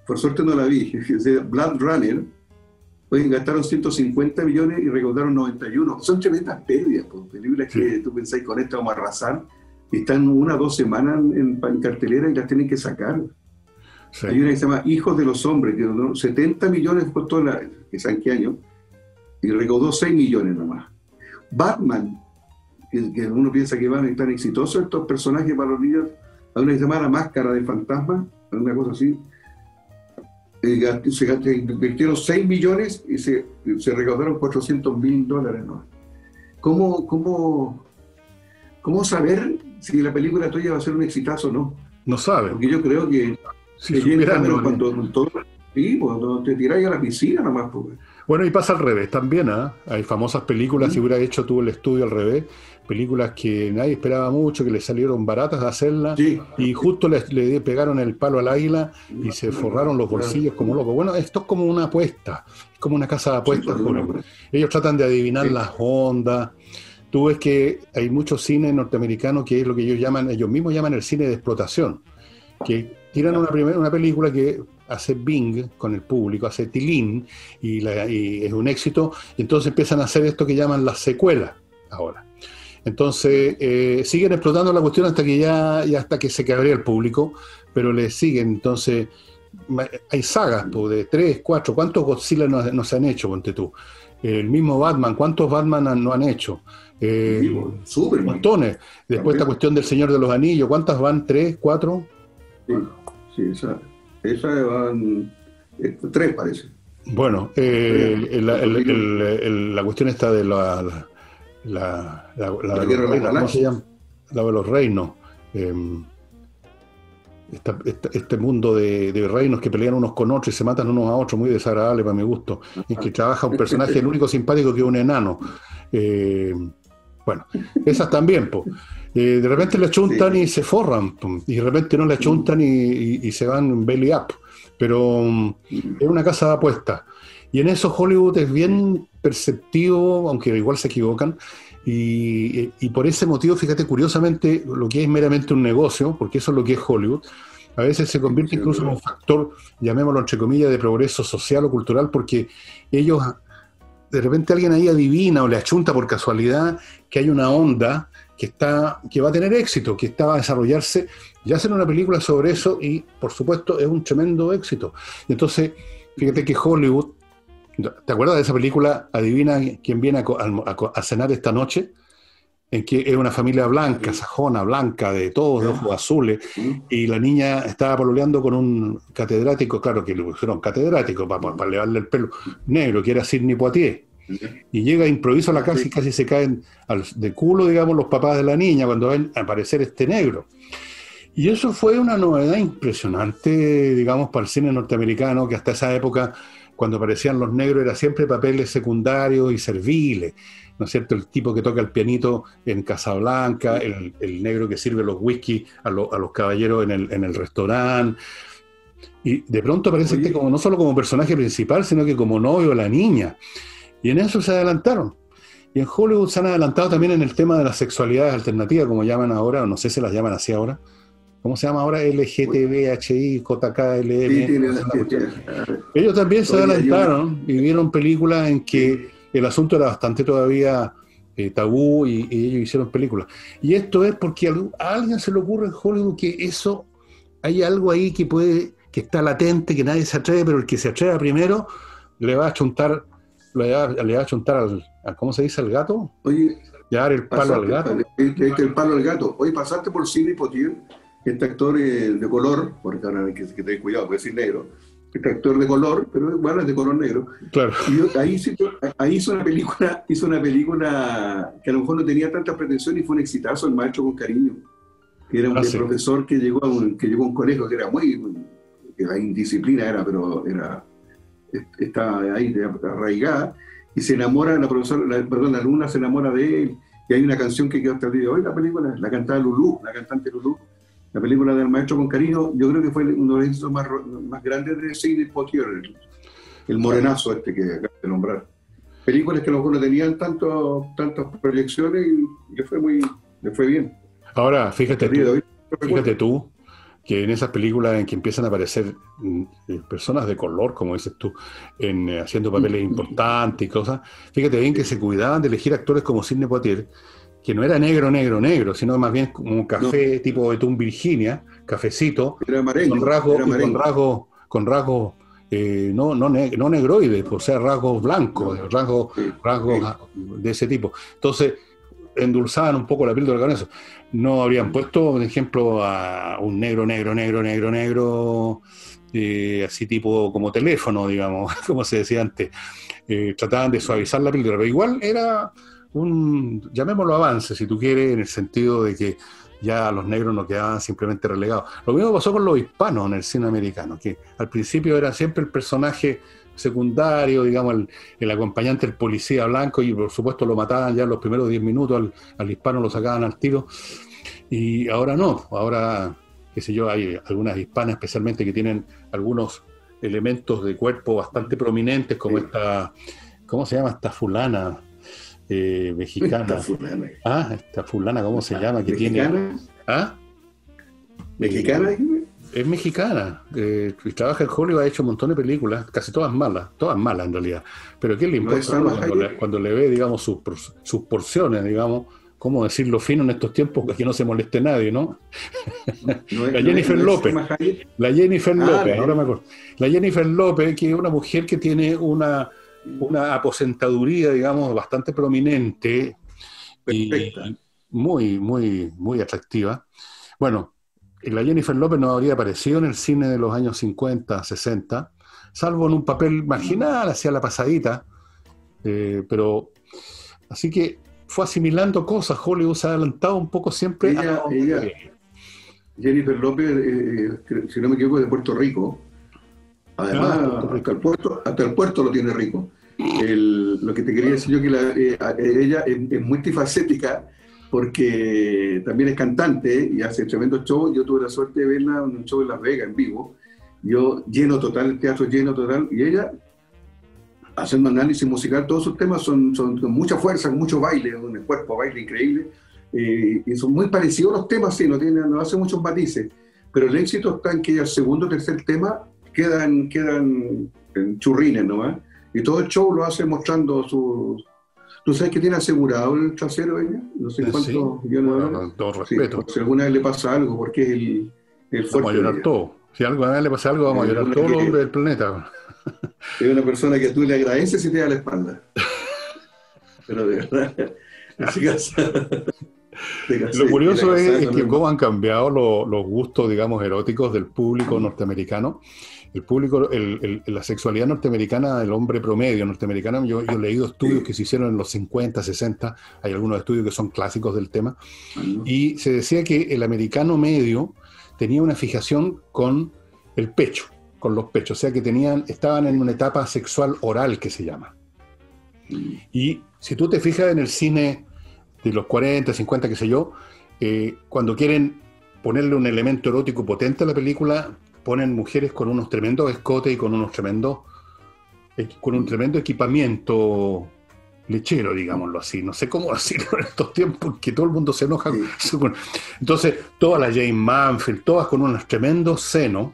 S2: por suerte no la vi, Blade Runner, oye, gastaron ciento cincuenta millones y recaudaron noventa y uno. Son tremendas pérdidas, pues, películas sí. que tú pensáis con esta vamos a arrasar, y están una o dos semanas en, en cartelera y las tienen que sacar. Sí. Hay una que se llama Hijos de los Hombres, que ¿no? setenta millones costó, la, que saben qué año, y recaudó seis millones nomás. Batman, que, que uno piensa que van a estar exitosos estos personajes para los niños, hay una que se llama La Máscara de Fantasma, una cosa así, eh, se, se invirtieron seis millones y se, se recaudaron cuatrocientos mil dólares, ¿no? ¿Cómo, cómo, ¿Cómo saber si la película tuya va a ser un exitazo o no?
S1: No saben.
S2: Porque yo creo que
S1: si supieran, no,
S2: cuando, todo, sí, cuando te tiráis a la piscina nomás, pues.
S1: Bueno, y pasa al revés también, ¿eh? Hay famosas películas, ¿Mm? Si hubiera hecho tú el estudio al revés, películas que nadie esperaba mucho, que le salieron baratas de hacerlas, sí. Y justo le, le pegaron el palo al águila y se forraron los bolsillos como locos. Bueno, esto es como una apuesta, es como una casa de apuestas. Sí, ellos tratan de adivinar sí. las ondas. Tú ves que hay muchos cines norteamericanos que es lo que ellos llaman, ellos mismos llaman el cine de explotación, que tiran una, primera, una película que hace Bing con el público, hace tilín, y, la, y es un éxito, y entonces empiezan a hacer esto que llaman las secuelas ahora. Entonces eh, siguen explotando la cuestión hasta que ya, ya hasta que se cabrea el público, pero le siguen. Entonces hay sagas pues, de tres, cuatro, ¿cuántos Godzilla no, no se han hecho, ponte tú? El mismo Batman, ¿cuántos Batman no han hecho? Eh, sí, super, montones. Después esta cuestión del Señor de los Anillos, ¿cuántas van? ¿Tres, cuatro?
S2: Sí, sí esa, esa van eh, tres parece.
S1: Bueno, eh, el, el, el, el, la cuestión está de la, la, la, la, la, la, de, los reinos, ¿cómo se llama? La de los reinos. Eh, esta, esta, este mundo de, de reinos que pelean unos con otros y se matan unos a otros, muy desagradable para mi gusto. En que trabaja un personaje, el único simpático que es un enano. Eh, bueno, esas también, pues. Eh, de repente le chuntan sí. y se forran, po, y de repente no le chuntan y, y, y se van belly up. Pero um, es una casa de apuestas. Y en eso Hollywood es bien perceptivo, aunque igual se equivocan. Y, y por ese motivo, fíjate, curiosamente, lo que es meramente un negocio, porque eso es lo que es Hollywood, a veces se convierte incluso en un factor, llamémoslo entre comillas, de progreso social o cultural, porque ellos, de repente alguien ahí adivina o le achunta por casualidad que hay una onda que, está, que va a tener éxito, que está, va a desarrollarse, y hacen una película sobre eso y, por supuesto, es un tremendo éxito. Entonces, fíjate que Hollywood, ¿te acuerdas de esa película? Adivina quién viene a, a, a cenar esta noche, en que es una familia blanca, sajona, blanca, de todos, de ojos azules, y la niña estaba pololeando con un catedrático, claro que le pusieron catedrático para, para, para levarle el pelo negro, que era Sidney Poitier. Y llega improviso a la casa y casi se caen al, de culo, digamos, los papás de la niña cuando ven aparecer este negro. Y eso fue una novedad impresionante, digamos, para el cine norteamericano, que hasta esa época, cuando aparecían los negros, era siempre papeles secundarios y serviles, ¿no es cierto? El tipo que toca el pianito en Casablanca, el, el negro que sirve los whisky a, lo, a los caballeros en el, en el restaurante. Y de pronto aparece este como, no solo como personaje principal, sino que como novio de la niña. Y en eso se adelantaron. Y en Hollywood se han adelantado también en el tema de las sexualidades alternativas, como llaman ahora, o no sé si las llaman así ahora. ¿Cómo se llama ahora? L G T B H I, J K L M. Sí, ellos también se adelantaron y vieron películas en que el asunto era bastante todavía eh, tabú y, y ellos hicieron películas. Y esto es porque a alguien se le ocurre en Hollywood que eso, hay algo ahí que puede, que está latente, que nadie se atreve, pero el que se atreva primero le va a chuntar, le va, le va a chuntar al, al, ¿cómo se dice? ¿Al gato?
S2: Oye,
S1: le va a dar el palo al gato.
S2: El, el, el palo al gato. Oye, pasaste por Sidney Poitier, este actor eh, de color, porque ahora hay que, que tener cuidado, puede decir negro, este actor de color, pero bueno, es de color negro.
S1: Claro.
S2: Y yo, ahí, ahí hizo una película, hizo una película que a lo mejor no tenía tanta pretensión y fue un exitazo, El Maestro con Cariño, que era un ah, sí. profesor que llegó a un, que llegó a un colegio que era muy, que la indisciplina era, pero era, estaba ahí arraigada, y se enamora, la profesora, la, perdón, la alumna se enamora de él, y hay una canción que quedó hasta el día de hoy, la película, la cantaba Lulú, la cantante Lulú. La película del Maestro con Cariño, yo creo que fue uno de los éxitos más, más grandes de Sidney Poitier, el, el morenazo este que acabas de nombrar. Películas que a lo mejor no tenían tanto, tantas proyecciones y le fue muy, le fue bien.
S1: Ahora, fíjate tú, fíjate tú, que en esas películas en que empiezan a aparecer mm, eh, personas de color, como dices tú, en, eh, haciendo papeles importantes y cosas, fíjate bien que se cuidaban de elegir actores como Sidney Poitier, que no era negro, negro, negro, sino más bien como un
S2: No,
S1: café tipo Betún Virginia, cafecito,
S2: era
S1: y con
S2: amarillo,
S1: rasgos,
S2: era
S1: y con
S2: amarillo.
S1: rasgos, con rasgos eh, no, no, ne- no negroides, o sea, rasgos blancos,
S2: No,
S1: rasgos,
S2: sí,
S1: rasgos
S2: sí.
S1: ah, de ese tipo. Entonces, endulzaban un poco la píldora con eso. No habrían puesto, por ejemplo, a un negro, negro, negro, negro, negro, eh, así tipo como teléfono, digamos, como se decía antes. Eh, trataban de suavizar la píldora, pero igual era un, llamémoslo avance, si tú quieres, en el sentido de que ya los negros no quedaban simplemente relegados. Lo mismo pasó con los hispanos en el cine americano, que al principio era siempre el personaje secundario, digamos, el, el acompañante del policía blanco, y por supuesto lo mataban ya en los primeros diez minutos, al, al hispano lo sacaban al tiro, y ahora no, ahora, qué sé yo, hay algunas hispanas especialmente que tienen algunos elementos de cuerpo bastante prominentes, como
S2: Sí.
S1: esta, ¿cómo se llama esta fulana eh,
S2: Esta
S1: mexicana?
S2: fulana.
S1: Ah, esta fulana, ¿cómo se
S2: Ah,
S1: llama? Que tiene,
S2: ¿mexicana?
S1: ah,
S2: ¿Mexicana,
S1: eh,
S2: dijime?
S1: es mexicana, eh, y trabaja en Hollywood, ha hecho un montón de películas, casi todas malas, todas malas en realidad. Pero ¿qué le
S2: ¿No es
S1: importa a uno
S2: Salma
S1: cuando le,
S2: Hayek?
S1: cuando le ve, digamos, sus, por- sus porciones, digamos, cómo decirlo fino en estos tiempos, que no se moleste nadie, ¿no?
S2: ¿No es,
S1: La
S2: no es,
S1: Jennifer
S2: no es
S1: López,
S2: Salma Hayek?
S1: la Jennifer
S2: Ah,
S1: López,
S2: la
S1: ahora me
S2: Jennifer.
S1: acuerdo. La Jennifer López, que es una mujer que tiene una, una aposentaduría, digamos, bastante prominente
S2: Perfecta.
S1: y muy, muy, muy atractiva. Bueno, la Jennifer López no habría aparecido en el cine de los años cincuenta, sesenta, salvo en un papel marginal, hacia la pasadita, eh, pero así que fue asimilando cosas. Hollywood se ha adelantado un poco siempre a
S2: Ella,
S1: donde
S2: ella,
S1: quería.
S2: Jennifer López, eh, eh, creo- si no me equivoco, es de Puerto Rico.
S1: Ah, Puerto
S2: Además, hasta
S1: Rico.
S2: el puerto, hasta el puerto lo tiene rico. El- lo que te quería decir yo que la- eh, a- eh, ella es, es multifacética porque también es cantante y hace tremendo show. Yo tuve la suerte de verla en un show en Las Vegas en vivo. Yo lleno total, el teatro lleno total. Y ella, haciendo análisis musical, todos sus temas son, son con mucha fuerza, con mucho baile, un cuerpo baile increíble. Eh, y son muy parecidos los temas, sí, no, tiene, no hace muchos matices. Pero el éxito está en que el segundo o tercer tema quedan, quedan en churrines nomás. Y todo el show lo hace mostrando sus... ¿Tú sabes que tiene asegurado el trasero ella? No sé
S1: Eh, Sí,
S2: cuántos millones de
S1: bueno,
S2: dólares.
S1: con todo
S2: Sí,
S1: respeto.
S2: por si alguna vez le pasa algo, porque es el, el
S1: Vamos a
S2: fuerte de
S1: llorar
S2: ella.
S1: todos. Si algo a nadie le pasa algo, vamos a
S2: Es
S1: llorar
S2: una,
S1: todos los hombres
S2: que,
S1: del planeta.
S2: es una persona que tú le agradeces y te da la espalda. Pero de verdad, en ese caso, te
S1: Lo
S2: casé, era
S1: curioso es,
S2: casada
S1: es
S2: con el
S1: que cómo
S2: hermano.
S1: han cambiado lo- los gustos, digamos, eróticos del público norteamericano. El público, el- el- la sexualidad norteamericana del hombre promedio norteamericano, yo, yo he leído estudios
S2: Sí.
S1: que se hicieron en los cincuenta, sesenta, hay algunos estudios que son clásicos del tema,
S2: ¿No?
S1: y se decía que el americano medio tenía una fijación con el pecho, con los pechos, o sea que tenían, estaban en una etapa sexual oral que se llama. Y si tú te fijas en el cine de los cuarenta, cincuenta, qué sé yo, eh, cuando quieren ponerle un elemento erótico potente a la película, ponen mujeres con unos tremendos escotes y con unos tremendos, eh, con un tremendo equipamiento lechero, digámoslo así. No sé cómo decirlo en estos tiempos que todo el mundo se enoja.
S2: Sí.
S1: Entonces, todas las Jane Mansfield, todas con unos tremendos senos,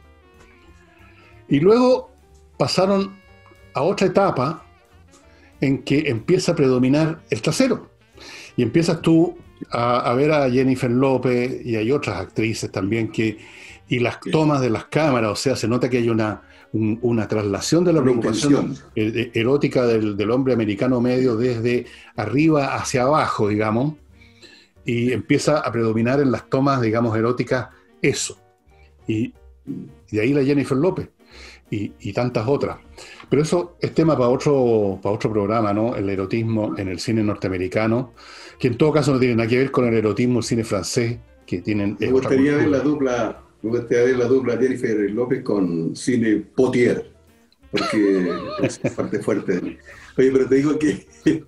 S1: y luego pasaron a otra etapa en que empieza a predominar el trasero. Y empiezas tú a, a ver a Jennifer López, y hay otras actrices también que, y las tomas de las cámaras, o sea, se nota que hay una, un- una traslación de la
S2: Una
S1: preocupación
S2: intención.
S1: eh, eh, erótica del, del hombre americano medio desde arriba hacia abajo, digamos, y empieza a predominar en las tomas, digamos, eróticas eso. Y, y de ahí la Jennifer López y, y tantas otras. Pero eso es tema para otro, para otro programa, ¿no? El erotismo en el cine norteamericano, que en todo caso no tiene nada que ver con el erotismo del cine francés, que tienen,
S2: Me
S1: es otra
S2: gustaría ver la
S1: cultura.
S2: dupla, me gustaría ver la dupla Jennifer López con Cine Potier, porque es parte fuerte. Oye, pero te digo que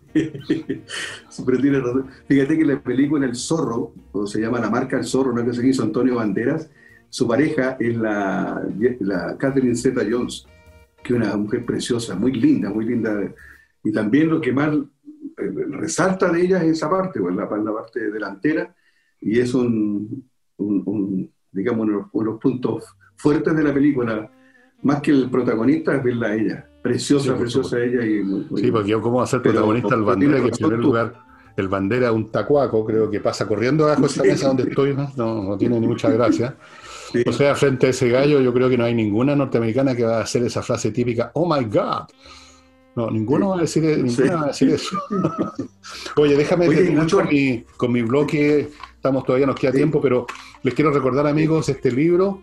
S2: pero tienes razón. Fíjate que la película El Zorro, o se llama La Marca El Zorro, una cosa que hizo Antonio Banderas, su pareja es la, la Catherine Zeta-Jones, que es una mujer preciosa, muy linda, muy linda. Y también lo que más eh, resalta de ella es esa parte, pues, la, la parte delantera, y es un, un, un, digamos, uno, uno de los puntos fuertes de la película, más que el protagonista, es verla a ella. Preciosa,
S1: Sí,
S2: preciosa ella. Y muy, muy
S1: sí, porque yo como va a ser protagonista el Bandera, que en primer lugar, el Bandera un tacuaco, creo que pasa corriendo abajo de esa
S2: sí.
S1: mesa donde estoy, no, no tiene ni mucha gracia.
S2: Sí.
S1: O sea, frente a ese gallo, yo creo que no hay ninguna norteamericana que va a hacer esa frase típica, oh my God. No, ninguno va a decir,
S2: No
S1: ninguna
S2: sé.
S1: va a decir eso. Oye, déjame
S2: Oye,
S1: terminar
S2: mucho...
S1: con mi, con mi bloque, estamos todavía nos queda
S2: sí.
S1: tiempo, pero les quiero recordar, amigos, este libro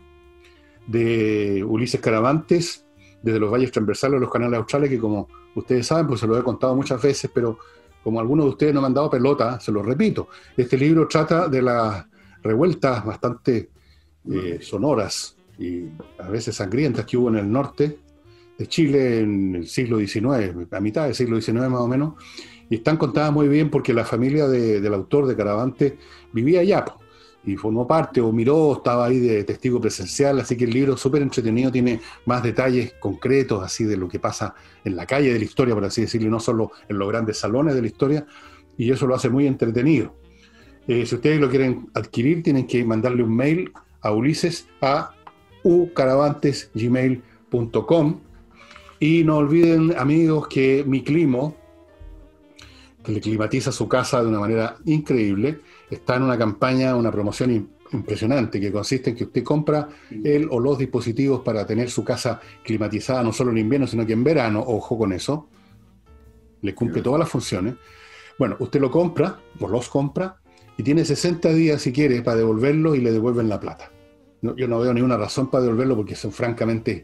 S1: de Ulises Caravantes, desde los valles transversales de los canales australes, que como ustedes saben, pues se lo he contado muchas veces, pero como algunos de ustedes no me han dado pelota, se lo repito. Este libro trata de las revueltas bastante eh, sonoras y a veces sangrientas que hubo en el norte de Chile en el siglo diecinueve, a mitad del siglo diecinueve más o menos, y están contadas muy bien porque la familia de, del autor de Caravantes vivía allá, po, y formó parte o miró, estaba ahí de testigo presencial, así que el libro es súper entretenido, tiene más detalles concretos así de lo que pasa en la calle de la historia, por así decirlo, y no solo en los grandes salones de la historia, y eso lo hace muy entretenido. Eh, si ustedes lo quieren adquirir, tienen que mandarle un mail a Ulises a u caravantes gmail punto com. Y no olviden, amigos, que Mi Climo, que le climatiza su casa de una manera increíble, está en una campaña, una promoción impresionante, que consiste en que usted compra el o los dispositivos para tener su casa climatizada no solo en invierno, sino que en verano, ojo con eso, le cumple todas las funciones. Bueno, usted lo compra, o los compra, y tiene sesenta días, si quiere, para devolverlo y le devuelven la plata. No, yo no veo ninguna razón para devolverlo porque son francamente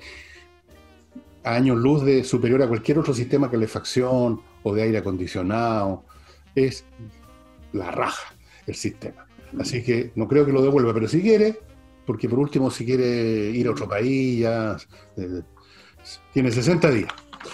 S1: a años luz de superior a cualquier otro sistema de calefacción o de aire acondicionado. Es la raja el sistema. Así que no creo que lo devuelva, pero si quiere, porque por último si quiere ir a otro país, ya eh, tiene sesenta días.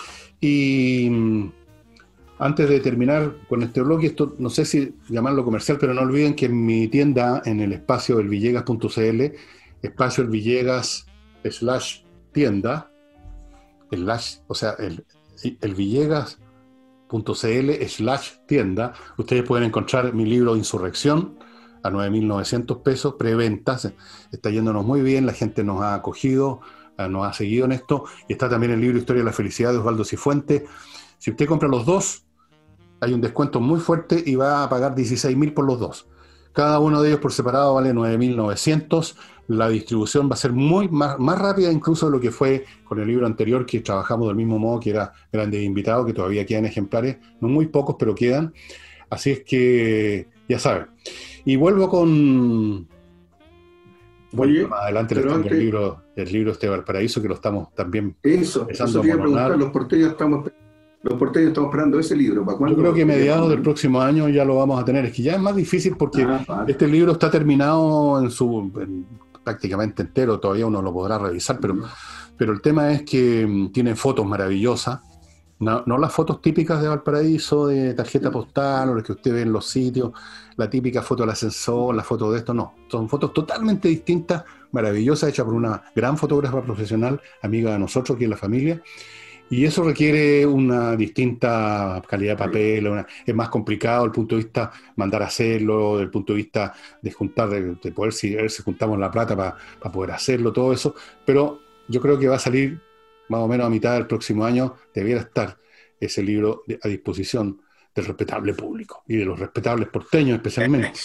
S1: Y antes de terminar con este bloque, esto no sé si llamarlo comercial, pero no olviden que en mi tienda, en el espacio elvillegas punto cl, espacio elvillegas slash tienda, el lash, o sea, el, el Villegas punto cl slash tienda, ustedes pueden encontrar mi libro Insurrección a nueve mil novecientos pesos, preventas, está yéndonos muy bien, la gente nos ha acogido, nos ha seguido en esto, y está también el libro Historia de la Felicidad de Osvaldo Cifuentes. Si usted compra los dos, hay un descuento muy fuerte y va a pagar dieciséis mil por los dos. Cada uno de ellos por separado vale nueve mil novecientos. La distribución va a ser muy más, más rápida incluso de lo que fue con el libro anterior, que trabajamos del mismo modo, que era Grandes Invitados, que todavía quedan ejemplares, no muy pocos, pero quedan. Así es que ya saben. Y vuelvo con... Bueno,
S2: Oye,
S1: más adelante les tengo antes... el libro, el libro este Valparaíso, que lo estamos también
S2: eso,
S1: empezando
S2: eso
S1: a
S2: preguntar, los porteños estamos... Los porteños estamos esperando ese libro. ¿Para cuándo?
S1: Yo creo que a mediados del próximo año ya lo vamos a tener. Es que ya es más difícil porque ah, vale. Este libro está terminado en su en, prácticamente entero. Todavía uno lo podrá revisar, pero, uh-huh. pero el tema es que um, tiene fotos maravillosas. No, no las fotos típicas de Valparaíso, de tarjeta uh-huh. postal, o las que usted ve en los sitios, la típica foto del ascensor, la foto de esto, no. Son fotos totalmente distintas, maravillosas, hechas por una gran fotógrafa profesional, amiga de nosotros, aquí en la familia. Y eso requiere una distinta calidad de papel, una, es más complicado desde el punto de vista mandar a hacerlo, desde el punto de vista de juntar, de, de poder si, ver si juntamos la plata para pa poder hacerlo, todo eso. Pero yo creo que va a salir más o menos a mitad del próximo año, debiera estar ese libro de, a disposición del respetable público y de los respetables porteños especialmente.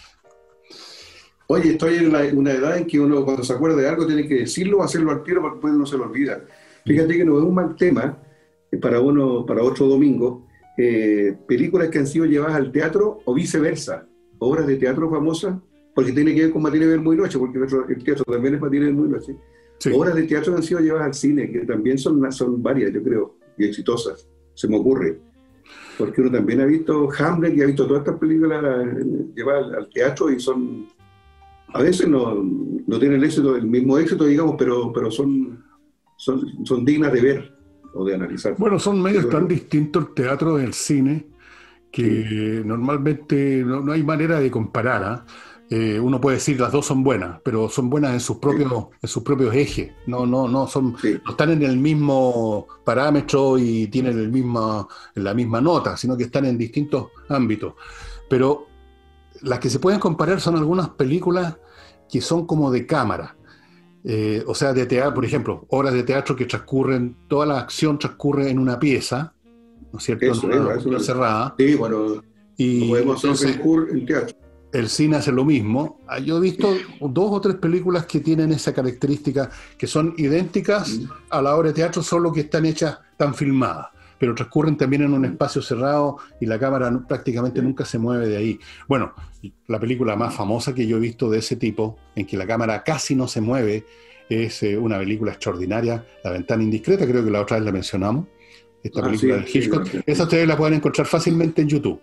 S2: Oye, estoy en la, una edad en que uno cuando se acuerda de algo tiene que decirlo o hacerlo al tiro porque después no se lo olvida. Fíjate que no es un mal tema para uno, para otro domingo, eh, películas que han sido llevadas al teatro o viceversa, obras de teatro famosas, porque tiene que ver con Matinee Ver Muy Noche, porque el teatro también es Matinee Ver Muy Noche. Sí. Obras de teatro que han sido llevadas al cine, que también son, son varias, yo creo, y exitosas, se me ocurre. Porque uno también ha visto Hamlet y ha visto todas estas películas llevadas al teatro y son, a veces no, no tienen el éxito, el mismo éxito, digamos, pero, pero son... Son, son dignas de ver o de analizar.
S1: Bueno, son medios tan distintos el teatro del cine que sí. normalmente no, no hay manera de comparar. ¿eh? Eh, uno puede decir las dos son buenas, pero son buenas en sus propios, sí. en sus propios ejes. No, no, no, son, sí. no están en el mismo parámetro y tienen el mismo, la misma nota, sino que están en distintos ámbitos. Pero las que se pueden comparar son algunas películas que son como de cámara. Eh, o sea, de teatro, por ejemplo, obras de teatro que transcurren, toda la acción transcurre en una pieza, ¿no es cierto?
S2: Eso,
S1: En una
S2: eso,
S1: cuestión
S2: eso.
S1: cerrada.
S2: Sí, bueno, no
S1: Y
S2: podemos hacer
S1: entonces
S2: Ben Hur en teatro.
S1: el cine hace lo mismo. Yo he visto dos o tres películas que tienen esa característica, que son idénticas
S2: Mm.
S1: a la obra de teatro, solo que están hechas, están filmadas, pero transcurren también en un espacio cerrado y la cámara no- prácticamente nunca se mueve de ahí. Bueno, la película más famosa que yo he visto de ese tipo, en que la cámara casi no se mueve, es eh, una película extraordinaria, La ventana indiscreta, creo que la otra vez la mencionamos, esta
S2: Ah,
S1: película
S2: sí,
S1: de
S2: sí,
S1: Hitchcock.
S2: sí.
S1: Esa ustedes la pueden encontrar fácilmente en YouTube.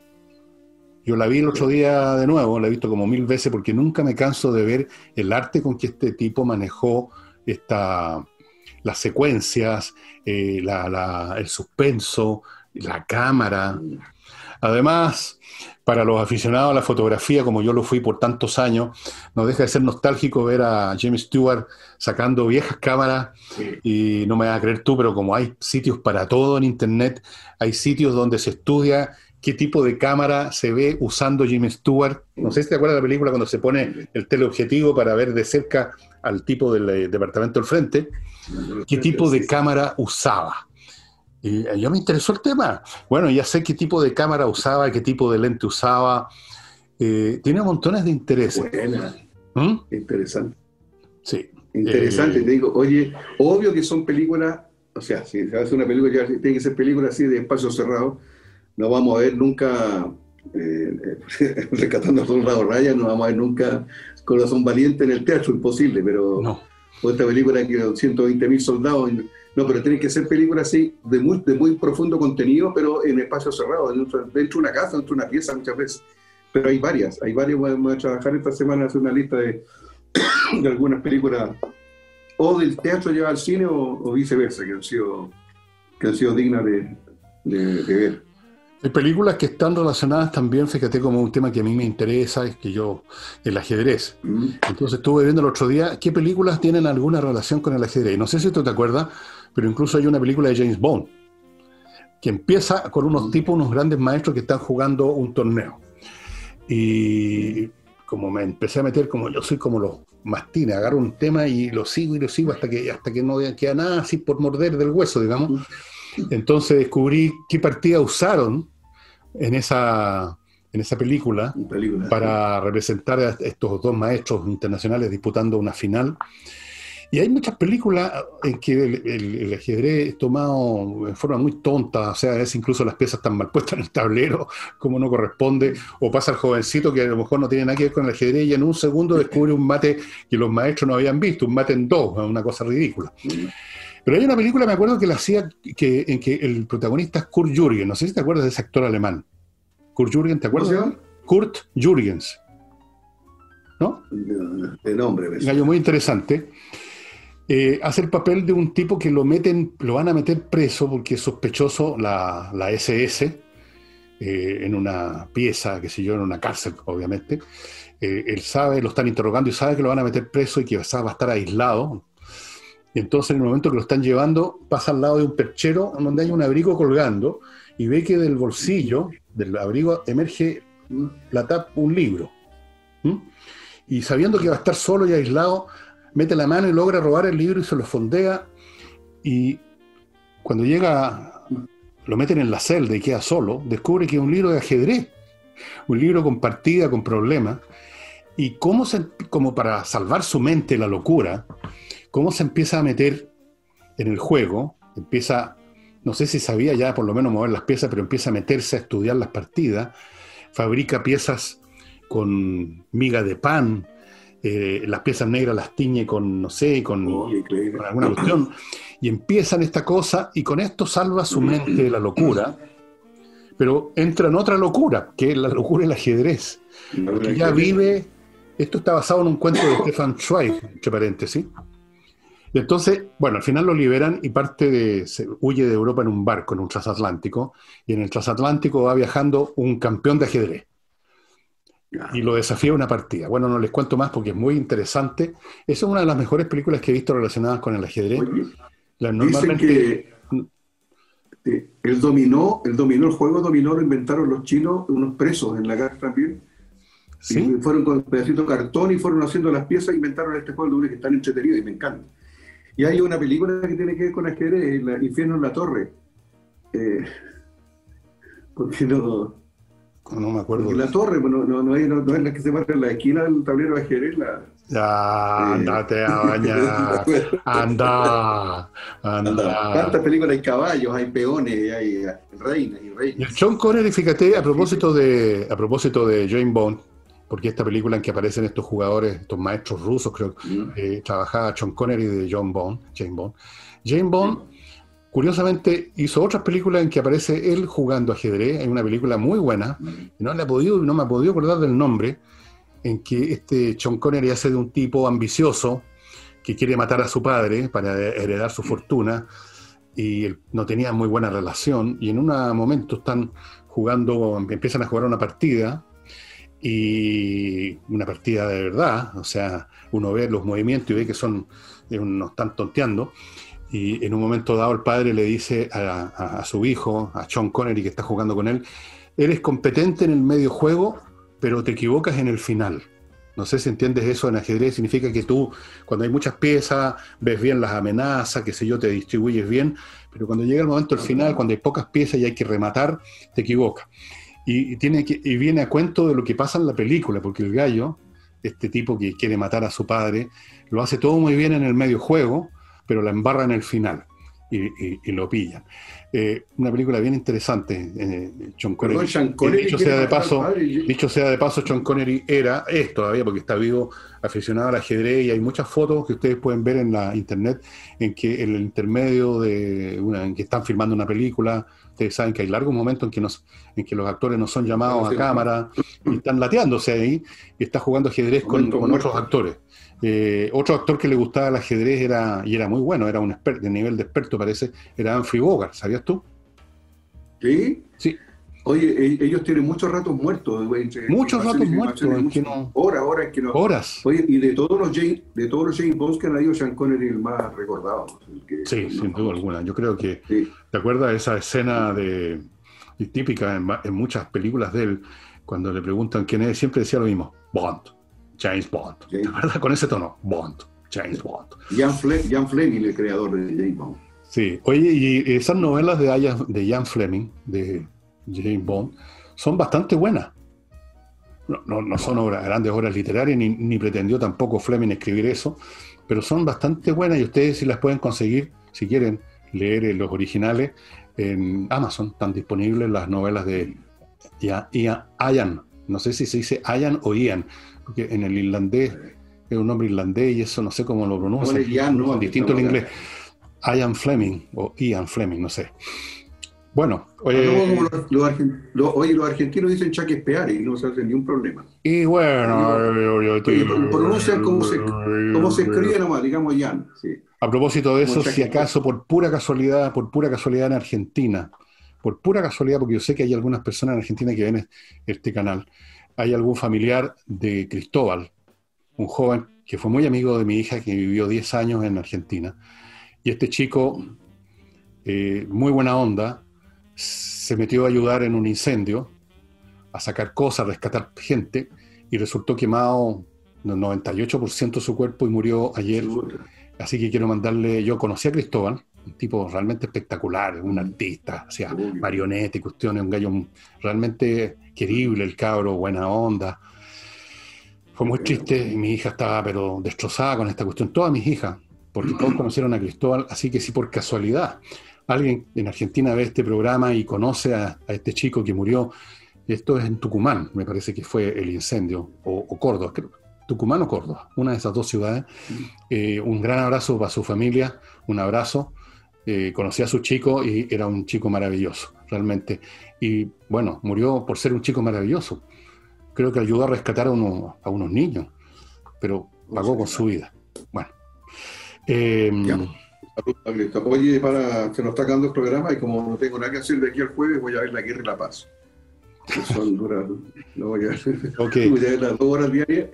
S1: Yo la vi el otro día de nuevo, la he visto como mil veces porque nunca me canso de ver el arte con que este tipo manejó esta, las secuencias, eh, la- la- el suspenso, la cámara. Además, para los aficionados a la fotografía, como yo lo fui por tantos años, no deja de ser nostálgico ver a James Stewart sacando viejas cámaras.
S2: Sí.
S1: Y no me vas a creer tú, pero como hay sitios para todo en internet, hay sitios donde se estudia qué tipo de cámara se ve usando James Stewart. No sé si te acuerdas de la película cuando se pone el teleobjetivo para ver de cerca al tipo del eh, departamento del frente, qué tipo de cámara usaba. Y eh, yo me interesó el tema. Bueno, ya sé qué tipo de cámara usaba, qué tipo de lente usaba. Eh, tiene montones de intereses.
S2: Buena,
S1: ¿Mm?
S2: interesante.
S1: Sí.
S2: Interesante,
S1: Eh,
S2: te digo, oye, obvio que son películas, o sea, si se hace una película, ya tiene que ser película así de espacio cerrado, no vamos a ver nunca, eh, eh, rescatando a Soldado Ryan, no vamos a ver nunca Corazón Valiente en el teatro, imposible, pero
S1: no.
S2: o esta película que ciento veinte mil soldados, no, pero tienen que ser películas así, de muy, de muy profundo contenido, pero en espacio cerrado, dentro, dentro de una casa, dentro de una pieza muchas veces. Pero hay varias, hay varias, vamos a trabajar esta semana, hacer una lista de, de algunas películas o del teatro llevar al cine o, o viceversa, que han sido, que han sido dignas de, de, de ver.
S1: Hay películas que están relacionadas también, fíjate, como un tema que a mí me interesa, es que yo, el ajedrez.
S2: ¿Mm?
S1: Entonces estuve viendo el otro día qué películas tienen alguna relación con el ajedrez. No sé si tú te acuerdas, pero incluso hay una película de James Bond, que empieza con unos
S2: ¿Mm?
S1: tipos, unos grandes maestros que están jugando un torneo. Y como me empecé a meter, como yo soy como los mastines, agarro un tema y lo sigo y lo sigo hasta que, hasta que no queda nada así por morder del hueso, digamos. Entonces descubrí qué partida usaron en esa, en esa película
S2: película,
S1: para sí. representar a estos dos maestros internacionales disputando una final. Y hay muchas películas en que el, el, el ajedrez es tomado en forma muy tonta, o sea, a veces incluso las piezas están mal puestas en el tablero, como no corresponde, o pasa el jovencito que a lo mejor no tiene nada que ver con el ajedrez y en un segundo descubre un mate que los maestros no habían visto, un mate en dos, una cosa ridícula. Pero hay una película, me acuerdo, que la hacía, que, en que el protagonista es Kurt Jürgens, no sé si te acuerdas de ese actor alemán. Kurt Jürgens, ¿te acuerdas?
S2: ¿Cómo se llama?
S1: Kurt Jürgens, ¿no?
S2: De, de nombre.
S1: Un gallo muy interesante. Eh, hace el papel de un tipo que lo meten, lo van a meter preso porque es sospechoso la, la ese ese eh, en una pieza, qué sé yo, en una cárcel, obviamente. Eh, él sabe, lo están interrogando y sabe que lo van a meter preso y que va a estar aislado. Y entonces, en el momento que lo están llevando, pasa al lado de un perchero donde hay un abrigo colgando y ve que del bolsillo del abrigo emerge la tapa, un libro. ¿Mm? Y sabiendo que va a estar solo y aislado, mete la mano y logra robar el libro y se lo fondea, y cuando llega, lo meten en la celda y queda solo, descubre que es un libro de ajedrez, un libro con partida, con problemas, y cómo se, como para salvar su mente la locura, cómo se empieza a meter en el juego, empieza, no sé si sabía ya por lo menos mover las piezas, pero empieza a meterse a estudiar las partidas, fabrica piezas con miga de pan, Eh, las piezas negras las tiñe con, no sé, con,
S2: Oh,
S1: con alguna cuestión, y empiezan esta cosa, y con esto salva su mente de la locura, pero entra en otra locura, que es la locura del ajedrez, porque ya vive, esto está basado en un cuento de Stefan Zweig, entre paréntesis, y entonces, bueno, al final lo liberan y parte de, se huye de Europa en un barco, en un transatlántico, y en el transatlántico va viajando un campeón de ajedrez, y lo desafía a una partida. Bueno, no les cuento más porque es muy interesante. Esa es una de las mejores películas que he visto relacionadas con el ajedrez.
S2: Oye,
S1: la,
S2: normalmente, dicen que eh, el dominó, el dominó, el juego dominó lo inventaron los chinos, unos presos en la guerra también.
S1: ¿Sí?
S2: Y fueron con pedacitos de cartón y fueron haciendo las piezas e inventaron este juego de doble que están entretenidos y me encanta. Y hay una película que tiene que ver con ajedrez, la Infierno en la Torre. Eh, porque no...
S1: No me acuerdo.
S2: Porque la torre no, no, no, es, no, no es la que se marca en la esquina del tablero de ajedrez. La,
S1: Ya,
S2: eh,
S1: andate a bañar. Anda, anda.
S2: ¿Cuántas películas hay caballos, hay peones, hay reinas y reyes?
S1: Y el Sean Connery, fíjate, a propósito de, a propósito de James Bond, porque esta película en que aparecen estos jugadores, estos maestros rusos, creo que mm. eh, trabajaba Sean Connery de John Bond, James Bond. James Bond, mm. curiosamente, hizo otras películas en que aparece él jugando ajedrez. Hay una película muy buena, mm. no le he podido, no me he podido acordar del nombre, en que este Sean Connery hace de un tipo ambicioso que quiere matar a su padre para heredar su fortuna, y él no tenía muy buena relación, y en un momento están jugando, empiezan a jugar una partida, y una partida de verdad, o sea, uno ve los movimientos y ve que son, no están tonteando, y en un momento dado el padre le dice a, a, a su hijo, a Sean Connery que está jugando con él, eres competente en el medio juego, pero te equivocas en el final. No sé si entiendes eso en ajedrez, significa que tú, cuando hay muchas piezas, ves bien las amenazas, qué sé yo, te distribuyes bien, pero cuando llega el momento del final, cuando hay pocas piezas y hay que rematar, te equivocas. Y, y, tiene que, y viene a cuento de lo que pasa en la película, porque el gallo, este tipo que quiere matar a su padre, lo hace todo muy bien en el medio juego, pero la embarra en el final. Y, y, y lo pillan. Eh, una película bien interesante. Eh, Sean Connery. Perdón, Sean Connery dicho, sea de paso, dicho sea de paso, Sean Connery era, es todavía, porque está vivo, aficionado al ajedrez, y hay muchas fotos que ustedes pueden ver en la internet en que en el intermedio de una, en que están filmando una película, ustedes saben que hay largos momentos en que, nos, en que los actores no son llamados a cámara y están lateándose ahí y está jugando ajedrez con, con otros actores. Eh, otro actor que le gustaba el ajedrez era, y era muy bueno, era un experto, de nivel de experto parece, era Humphrey Bogart, ¿sabías tú?
S2: ¿Sí?
S1: Sí.
S2: Oye, ellos tienen muchos ratos muertos. Entre,
S1: muchos ratos muertos.
S2: En que no, horas, horas que no.
S1: Horas.
S2: Oye, y de todos los James, de todos los James Bonds que han habido, Sean Connery el más recordado. El que,
S1: sí,
S2: el
S1: sin duda
S2: famoso.
S1: alguna. Yo creo que,
S2: sí.
S1: ¿te acuerdas de esa escena de típica en, en muchas películas de él, cuando le preguntan quién es, siempre decía lo mismo, Bond, James Bond. James. ¿Verdad? Con ese tono, Bond, James Bond.
S2: Jan, Fle Jan Fleming, el creador de James Bond.
S1: Sí, oye, y esas novelas de, Ian, de Jan Fleming, de James Bond, son bastante buenas. No, no, no son obras, grandes obras literarias, ni, ni pretendió tampoco Fleming escribir eso, pero son bastante buenas, y ustedes si las pueden conseguir, si quieren leer los originales, en Amazon están disponibles las novelas de Ian, Ian, Ian, no sé si se dice Ian o Ian, porque en el irlandés es un nombre irlandés y eso no sé cómo lo pronuncian, no, Ian, no, distinto al inglés. Ian Fleming o Ian Fleming, no sé. Bueno,
S2: oye, no, los, los, los, oye, los argentinos dicen Shakespeare y no se hacen ni un problema.
S1: Y bueno,
S2: oye, pronuncian como se, como se escribe nomás, digamos Ian. Sí.
S1: A propósito de eso, si acaso por pura casualidad, por pura casualidad en Argentina, por pura casualidad, porque yo sé que hay algunas personas en Argentina que ven este canal, hay algún familiar de Cristóbal, un joven que fue muy amigo de mi hija, que vivió diez años en Argentina, y este chico, eh, muy buena onda, se metió a ayudar en un incendio, a sacar cosas, a rescatar gente, y resultó quemado el noventa y ocho por ciento de su cuerpo y murió ayer. Así que quiero mandarle, yo conocí a Cristóbal, un tipo realmente espectacular, un artista, o sea, marioneta y cuestiones, un gallo realmente querible, el cabro, buena onda. Fue muy triste y mi hija estaba pero destrozada con esta cuestión, todas mis hijas, porque todos conocieron a Cristóbal, así que si por casualidad alguien en Argentina ve este programa y conoce a, a este chico que murió, esto es en Tucumán, me parece que fue el incendio, o, o Córdoba, creo, Tucumán o Córdoba, una de esas dos ciudades. Eh, un gran abrazo para su familia, un abrazo. Eh, conocí a su chico y era un chico maravilloso, realmente. Y bueno, murió por ser un chico maravilloso. Creo que ayudó a rescatar a, uno, a unos niños, pero pagó con su vida. Bueno. Eh,
S2: Oye, para, se nos está acabando el programa y como no tengo nada que hacer de aquí al jueves, voy a ver La Guerra y la Paz. Que son duras, no voy a ver,
S1: okay.
S2: Voy a ver las dos horas diarias.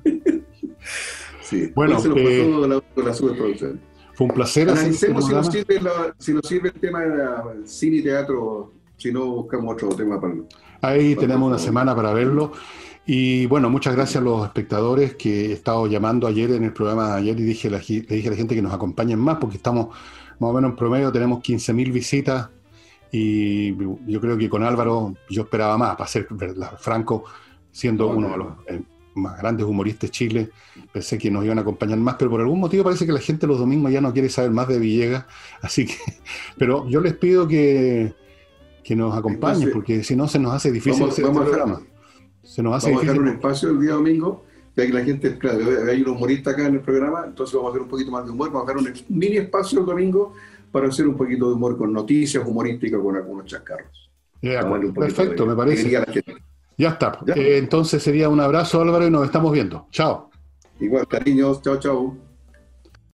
S2: Sí,
S1: bueno,
S2: se nos
S1: eh,
S2: pasó la, la superproducción.
S1: Fue un placer.
S2: Analicemos si nos, sirve la, si nos sirve el tema de la cine y teatro Si no, buscamos otro tema para...
S1: Ahí
S2: para
S1: tenemos una
S2: para-
S1: semana para verlo. Y bueno, muchas gracias a los espectadores que he estado llamando ayer en el programa de ayer y dije, a la gi- le dije a la gente que nos acompañen más porque estamos más o menos en promedio, tenemos quince mil visitas y yo creo que con Álvaro yo esperaba más, para ser verdad, franco, siendo
S2: No,
S1: uno
S2: no,
S1: de los
S2: no.
S1: eh, más grandes humoristas de Chile, pensé que nos iban a acompañar más, pero por algún motivo parece que la gente los domingos ya no quiere saber más de Villegas, así que, pero yo les pido que, que nos acompañen
S2: Entonces,
S1: porque si no se nos hace difícil
S2: vamos,
S1: hacer este
S2: vamos a dejar,
S1: programa. Se nos hace
S2: vamos a dejar
S1: difícil
S2: un
S1: porque
S2: espacio el día domingo, ya que la gente, claro, hay un humorista acá en el programa, entonces vamos a hacer un poquito más de humor, vamos a dejar un mini espacio el domingo para hacer un poquito de humor con noticias humorísticas, con algunos chascarros.
S1: de
S2: Para darle
S1: acuerdo.
S2: un poquito
S1: Perfecto,
S2: de
S1: me parece.
S2: alegría a la gente.
S1: Ya está.
S2: ¿Ya?
S1: Eh, entonces sería un abrazo, Álvaro, y nos estamos viendo. Chao.
S2: Igual, cariños, chao, chao.